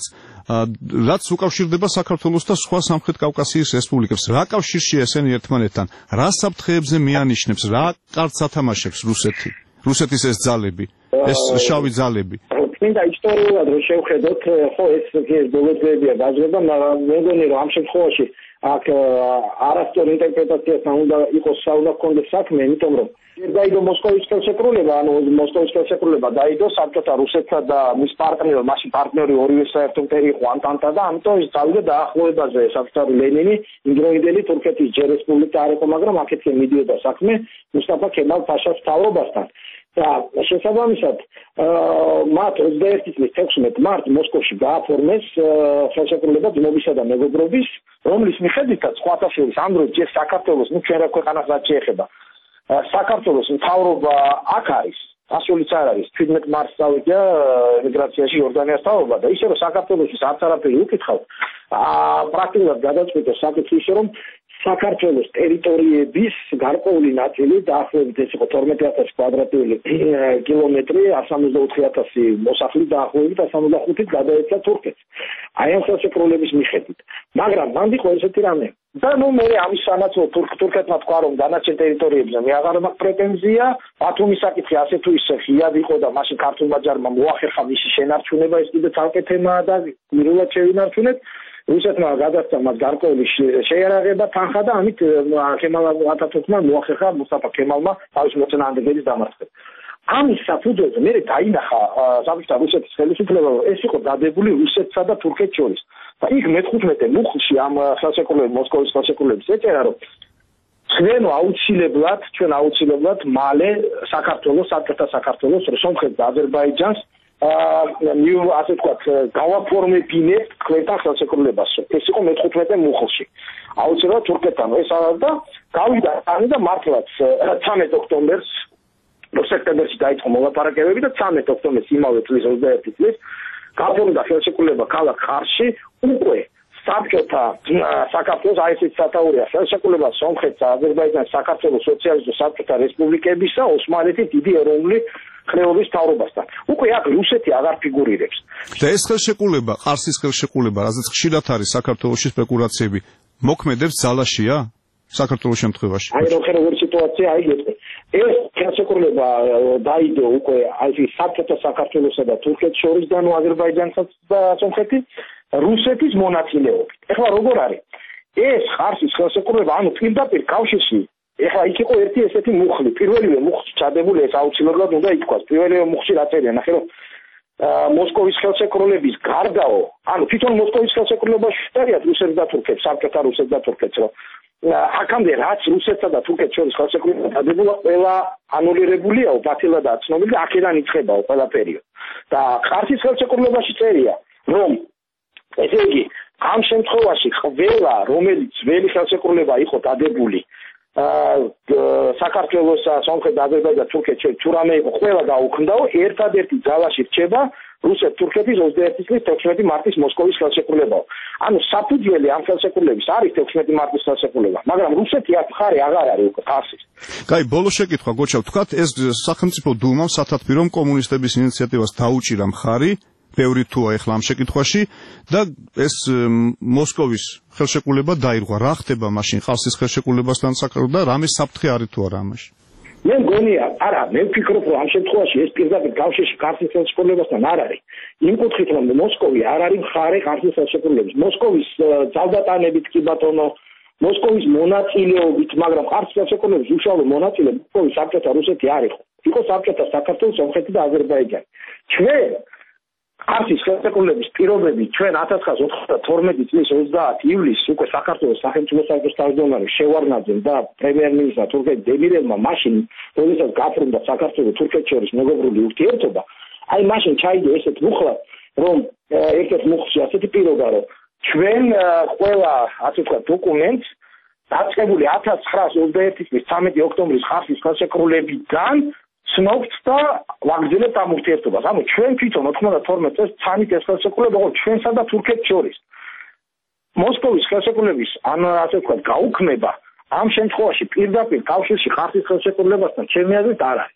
B: რაც უკავშირდება საქართველოს და სხვა სამხრეთ კავკასიის რესპუბლიკებს. რა კავშირშია ესენი ერთმანეთთან? რა საფრთხეებზე მიანიშნებს? რა კარტს ათამაშებს რუსეთის ეს ძალები, ეს შავი ძალები?
I: მინდა ისტორიულად რომ შევხედოთ, ხო ეს ბოლო დღეებია გაძლება, მაგრამ მე მგონი რომ ამ შემთხვევაში აქ არასწორ ინტერპრეტაციასთან უნდა იყოს კონდეს საქმე, იმიტომ რომ დაიდო მოსკოვის ხელშეკრულება, ანუ მოსკოვის ხელშეკრულება დაიდო საბჭოთა რუსეთსა და მის პარტნიორი ორივე საერთო მტერი იყო ანტანტა და ამიტომ ის წავიდა დაახლოებაზე საბჭოთა ლენინი იმდროინდელი თურქეთის ჯერ რესპუბლიკა არ იყო, მაგრამ აქეთკე მიდიოდა საქმე მუსტაფა ქემალ ფაშას მთავრობასთან. და შესაბამისად მათ 21 წლის 16 მარტს მოსკოვში გააფორმეს ხელშეკრულება ძმობისა და მეგობრობის, რომლის მიხედვითაც სხვათა შორის ამ დროს ჯერ საქართველოს, ჩვენ რა ქვეყანას რაც შეეხება, საქართველოს მთავრობა აქ არის, ასულიც არ არის. 17 მარტს წავიდა ემიგრაციაში იორდანიას მთავრობა და ისე რომ საქართველოსის არც არაფერი უკითხავ, პრაქტიკულად გადაწყვიტა საკითხი ისე რომ საქართველოს ტერიტორიების გარკვეული ნაწილი დაახლოებით ეს იყო 12000 კვადრატული კილომეტრი, 164,000 მოსახლით დაახლოებით 165-ით გადაეცა თურქეთს. აი ამ ხელშეკრულების მიხედვით. მაგრამ მანდ იყო ესეთი რამე. და მე ამის სანაცვლოდ თურქეთმა თქვა რომ დანარჩენ ტერიტორიებზე მე აღარ მაქვს პრეტენზია, ბათუმის საკითხი ასე თუ ისე ღიად იყო და მაშინ ქართულმა ჯარმა მოახერხა მისი შენარჩუნება, ეს კიდე ცალკე თემაა და მირულად შევინარჩუნეთ. რუსეთმა გადასცა მათ გარკვეული შეიარაღება თანხა და ამით ქემალ ათათურქმა მოახერხა მუსტაფა ქემალმა თავის მოწინააღმდეგეების დამარცხება. ამის საფუძველზე მე დაინახა საბჭოთა რუსეთის ხელისუფლება, რომ ეს იყო დადებული რუსეთსა და თურქეთს შორის. და იქ მე-15 მუხლში ამ ხელშეკრულების მოსკოვის ხელშეკრულების ეწერა, რომ ჩვენ აუცილებლად მალე საქართველოს, საბჭოთა საქართველოს, სომხეთს და აზერბაიჯანს ასე ვთქვათ, გავაფორმებინებთ ქვეყნთან ხელშეკრულებას. ეს იყო მე-15 მუხლში. აუცილებლად თურქეთთან ეს და გავიდა ამი და მართლაც 13 ოქტომბერს სექტემბერში დაიწყო მოლაპარაკებები და 13 ოქტომბერს იმავე წლის 21 წლის გაფორმდა ხელშეკრულება ქალაქ ხარში, უკვე საბჭოთა საქართველოს აი ესეც სათაურია ხელშეკრულება სომხეთს, აზერბაიჯანს, საქართველოს სოციალისტურ საბჭოთა რესპუბლიკებისა, ოსმალეთის დიდი ეროვნული ხნეობის მთავრობასთან. უკვე აქ რუსეთი აღარ ფიგურირებს.
B: და ეს ხელშეკრულება, ყარსის ხელშეკრულება, რაზეც ხშირად არის საქართველოში სპეკულაციები, მოქმედებს ძალაშია საქართველოს შემთხვევაში? აი
I: როგორი სიტუაცია აიგეთ. ეს ხელშეკრულება დაიდო უკვე აი საბჭოთა საქართველოსა და თურქეთს შორის და აზერბაიჯანსაც და სომხეთის რუსეთის მონაწილეობით. ეხლა როგორ არის? ეს ხარსის ხელშეკრულება, ანუ პირდაპირ კავშირში, ეხლა იქ იყო ერთი ესეთი მუხლი, პირველივე მუხლში ჩადებული, ეს აუცილებლად უნდა ითქვას, პირველივე მუხლში რა წერია, ნახე რომ მოსკოვის ხელშეკრულების გარდაო, ანუ თვითონ მოსკოვის ხელშეკრულებაში შედარია რუსეთს და თურქეთს, საბჭოთა რუსეთს და თურქეთს, რომ აქამდე რაც რუსეთსა და თურქეთს შორის ხელშეკრულება დადებულა, ყველა ანულირებულია, ბათილადაა ცნობილი და აქედან იწყებაო ყველაფერი. და ხარსის ხელშეკრულებაში წერია, რომ ესე იგი, ამ შემთხვევაში ყველა, რომელიც ძველი ხელშეკრულება იყო დადებული საქართველოს, სომხეთს, აზერბაიჯანს, თურქეთს შორის თუ რამე იყო, ყველა დაუქმდაო, ერთადერთი ძალაში რჩება რუსეთ-თურქეთის 21 წლის 16 მარტის მოსკოვის ხელშეკრულებაო. ანუ საფუძველი ამ ხელშეკრულების არის 16 მარტის ხელშეკრულება, მაგრამ რუსეთი აქ მხარე აღარ არის უკვე ხარსის.
B: კაი, ბოლო შეკითხვა გოჩა, ვთქვათ, ეს სახელმწიფო დუმამ სათათბირომ კომუნისტების ინიციატივას დაუჭირა მხარი, ბევრი თუა ეხლა ამ შეკითხვაში და ეს მოსკოვის ხელშეკრულება დაირღვა. რა ხდება მაშინ ხარსის ხელშეკრულებასთან და რამე საფრთხე არის თუ არა ამაში?
I: მე მგონია, არა, მე ვფიქრობ, რომ ამ შემთხვევაში ეს პირდაპირ კავშირში ხარსის ხელშეკრულებასთან არ არის. იმ კუთხით, რომ მოსკოვი არ არის მხარე ხარსის ხელშეკრულების. მოსკოვის ძალდატანებით კი ბატონო, მოსკოვის მონაწილეობით, მაგრამ ხარსის ხელშეკრულების უშუალო მონაწილე მოსკოვის საბჭოთა რუსეთი არ იყო. იყო საბჭოთა საქართველოს, სომხეთი და აზერბაიჯანი. ჩვენ ხარსის ხელშეკრულების პირობები ჩვენ 1992 წლის 30 ივლისს უკვე საქართველოს სახელმწიფო საბჭოს თავმჯდომარე შევარნაძემ და პრემიერ-მინისტრმა თურქეთ დემირელმა მაშინ, როდესაც გაფორმდა საქართველოს თურქეთს შორის მეგობრული ურთიერთობა, აი მაშინ ჩაიდო ესეთ მუხლა, რომ ერთ-ერთ მუხლში ასეთი პირობა, რომ ჩვენ ყველა ასე ვთქვათ დოკუმენტს დაწყებული 1921 წლის 13 ოქტომბრის ხარსის ხელშეკრულებიდან ცნობთ და ვაგრძელებთ ამ ურთიერთობას. ანუ ჩვენ თვითონ 92 წელს ცანით ეს ხელშეკრულება იყო ჩვენსა და თურქეთს შორის. მოსკოვის ხელშეკრულების ანუ ასე ვთქვათ გაუქმება ამ შემთხვევაში პირდაპირ კავშირში ხარსის ხელშეკრულებასთან ჩემი აზრით არ არის.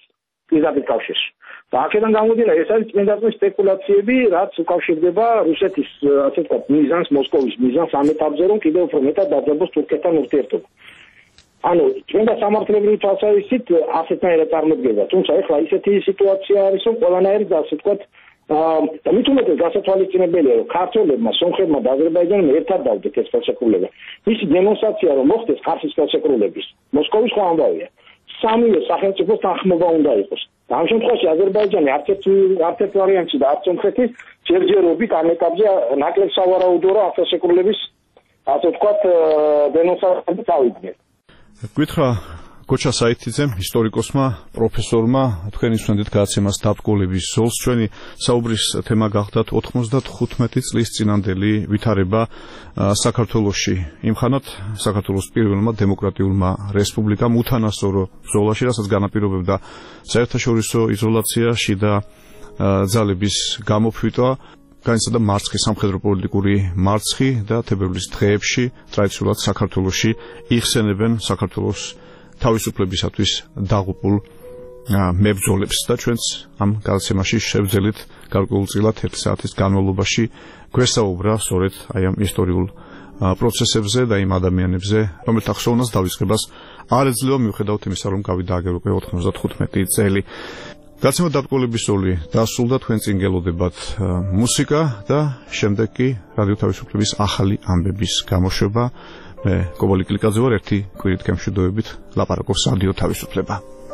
I: პირდაპირ კავშირში. და აქედან გამომდინარე, ეს არის წმინდაძის სპეკულაციები, რაც უკავშირდება რუსეთის, ასე ვთქვათ, მიზანს, მოსკოვის მიზანს ამ ეტაპზე, რომ კიდევ უფრო მეტად დაძაბოს თურქეთთან ურთიერთობა. ანუ წმინდა სამართლებრივი თვალსაზრისით ასეთნაირად წარმოდგება, თუმცა ეხლა ისეთი სიტუაცია არის, რომ ყველანაირად, ასე ვთქვათ, და მით უმეტეს გასათვალისწინებელია, რომ ქართველებმა, სომხებმა და აზერბაიჯანელმა ერთად დავდეთ ეს ხელშეკრულება. მისი დემონსტრაცია, რომ მოხდეს ხარსის ხელშეკრულების, მოსკოვის ხო ამბავია. სამივე სახელმწიფოს თანხმობა უნდა იყოს. და ამ შემთხვევაში აზერბაიჯანი არც ერთ ვარიანტში და არც სომხეთი ჯერჯერობით ამ ეტაპზე ნაკლებ სავარაუდოა, რომ ხელშეკრულების, ასე ვთქვათ, დემონსტრაციები წავიდნენ.
B: გითხრა გოჩა საითიძემ, ისტორიკოსმა, პროფესორმა, თქვენი სვენდით გააცემას დაბრძოლების ზოლს. ჩვენი საუბრის თემა გახდათ 95 წლის წინანდელი ვითარება საქართველოში. იმხანად საქართველოს პირველმა დემოკრატიულმა რესპუბლიკამ უთანასწორო ბრძოლაში, რასაც განაპირობებდა საერთაშორისო იზოლაციაში და ძალების გამოფიტვა, განიცადა მარცხი, სამხედრო პოლიტიკური მარცხი და თებერვლის დღეებში ტრადიციულად საქართველოში იხსენებენ საქართველოს თავისუფლებისათვის დაღუპულ მებრძოლებს და ჩვენც ამ გადაცემაში შევძელით გარკვეულწილად 1 საათის განმავლობაში გვესაუბრა სწორედ აი ამ ისტორიულ პროცესებზე და იმ ადამიანებზე, რომელთა ხსოვნას დავიწყებას არ ეძლევა მიუხედავად იმისა, რომ გავიდა აგრეთვე 95 წელი. გადაცემა დაბრძოლების ზოლი დასრულდა, თქვენ წინ გელოდებათ მუსიკა და შემდეგ კი რადიო თავისუფლების ახალი ამბების გამოშვება. მე კობალი კლიკაძე ვარ, ერთი კვირით გემშვიდობებით ლაპარაკობს რადიო თავისუფლება.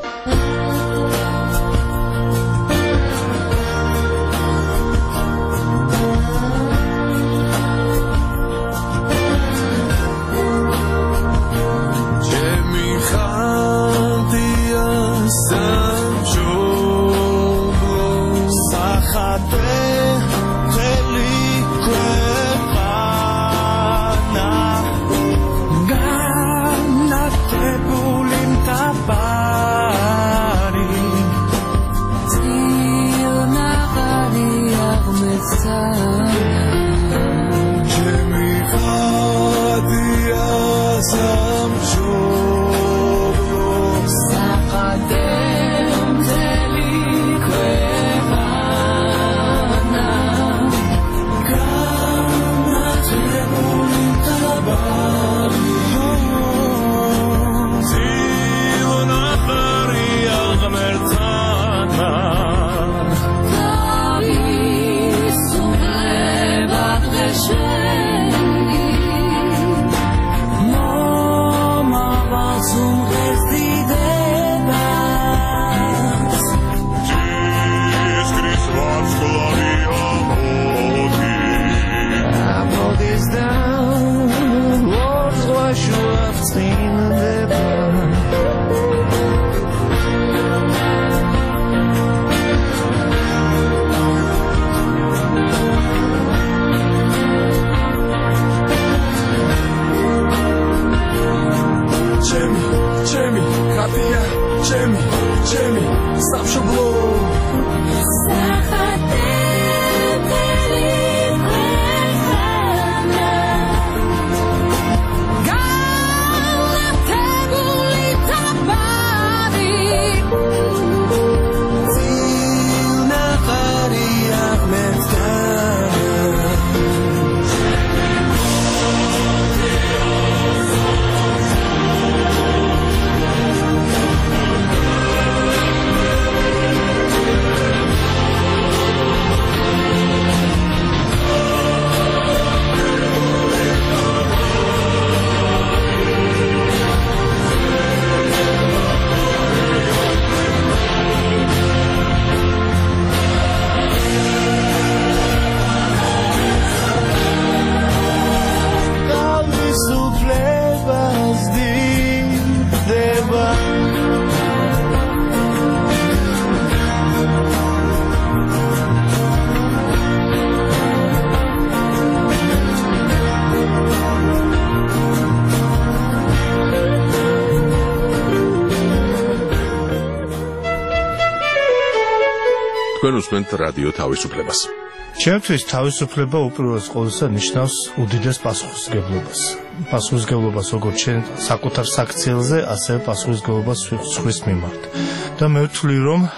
A: თქვენ უსმენთ რადიო თავისუფლებას.
J: ჩემთვის თავისუფლება უპირველეს ყოვლისა ნიშნავს უდიდეს პასუხისმგებლობას. პასუხისმგებლობას როგორც ჩვენ საკუთარ საქციელზე, ასევე პასუხისმგებლობას სხვის მიმართ. და მე ვთვლი, რომ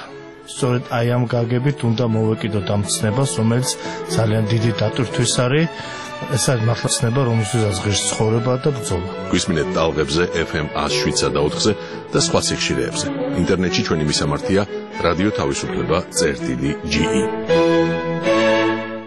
J: სწორედ აი ამ გაგებით უნდა მოვეკიდოთ ამ ცნებას, რომელიც ძალიან დიდი დატვირთვის არის. ეს არის მართლა ცნება, რომელსაც ღირს ცხოვრება და ბრძოლა.
A: გვისმინეთ ტალღებზე FM 107 და 4-ზე და სხვა სიხშირეებზე. ინტერნეტში ჩვენი მისამართია რადიო თავისუფლება.ge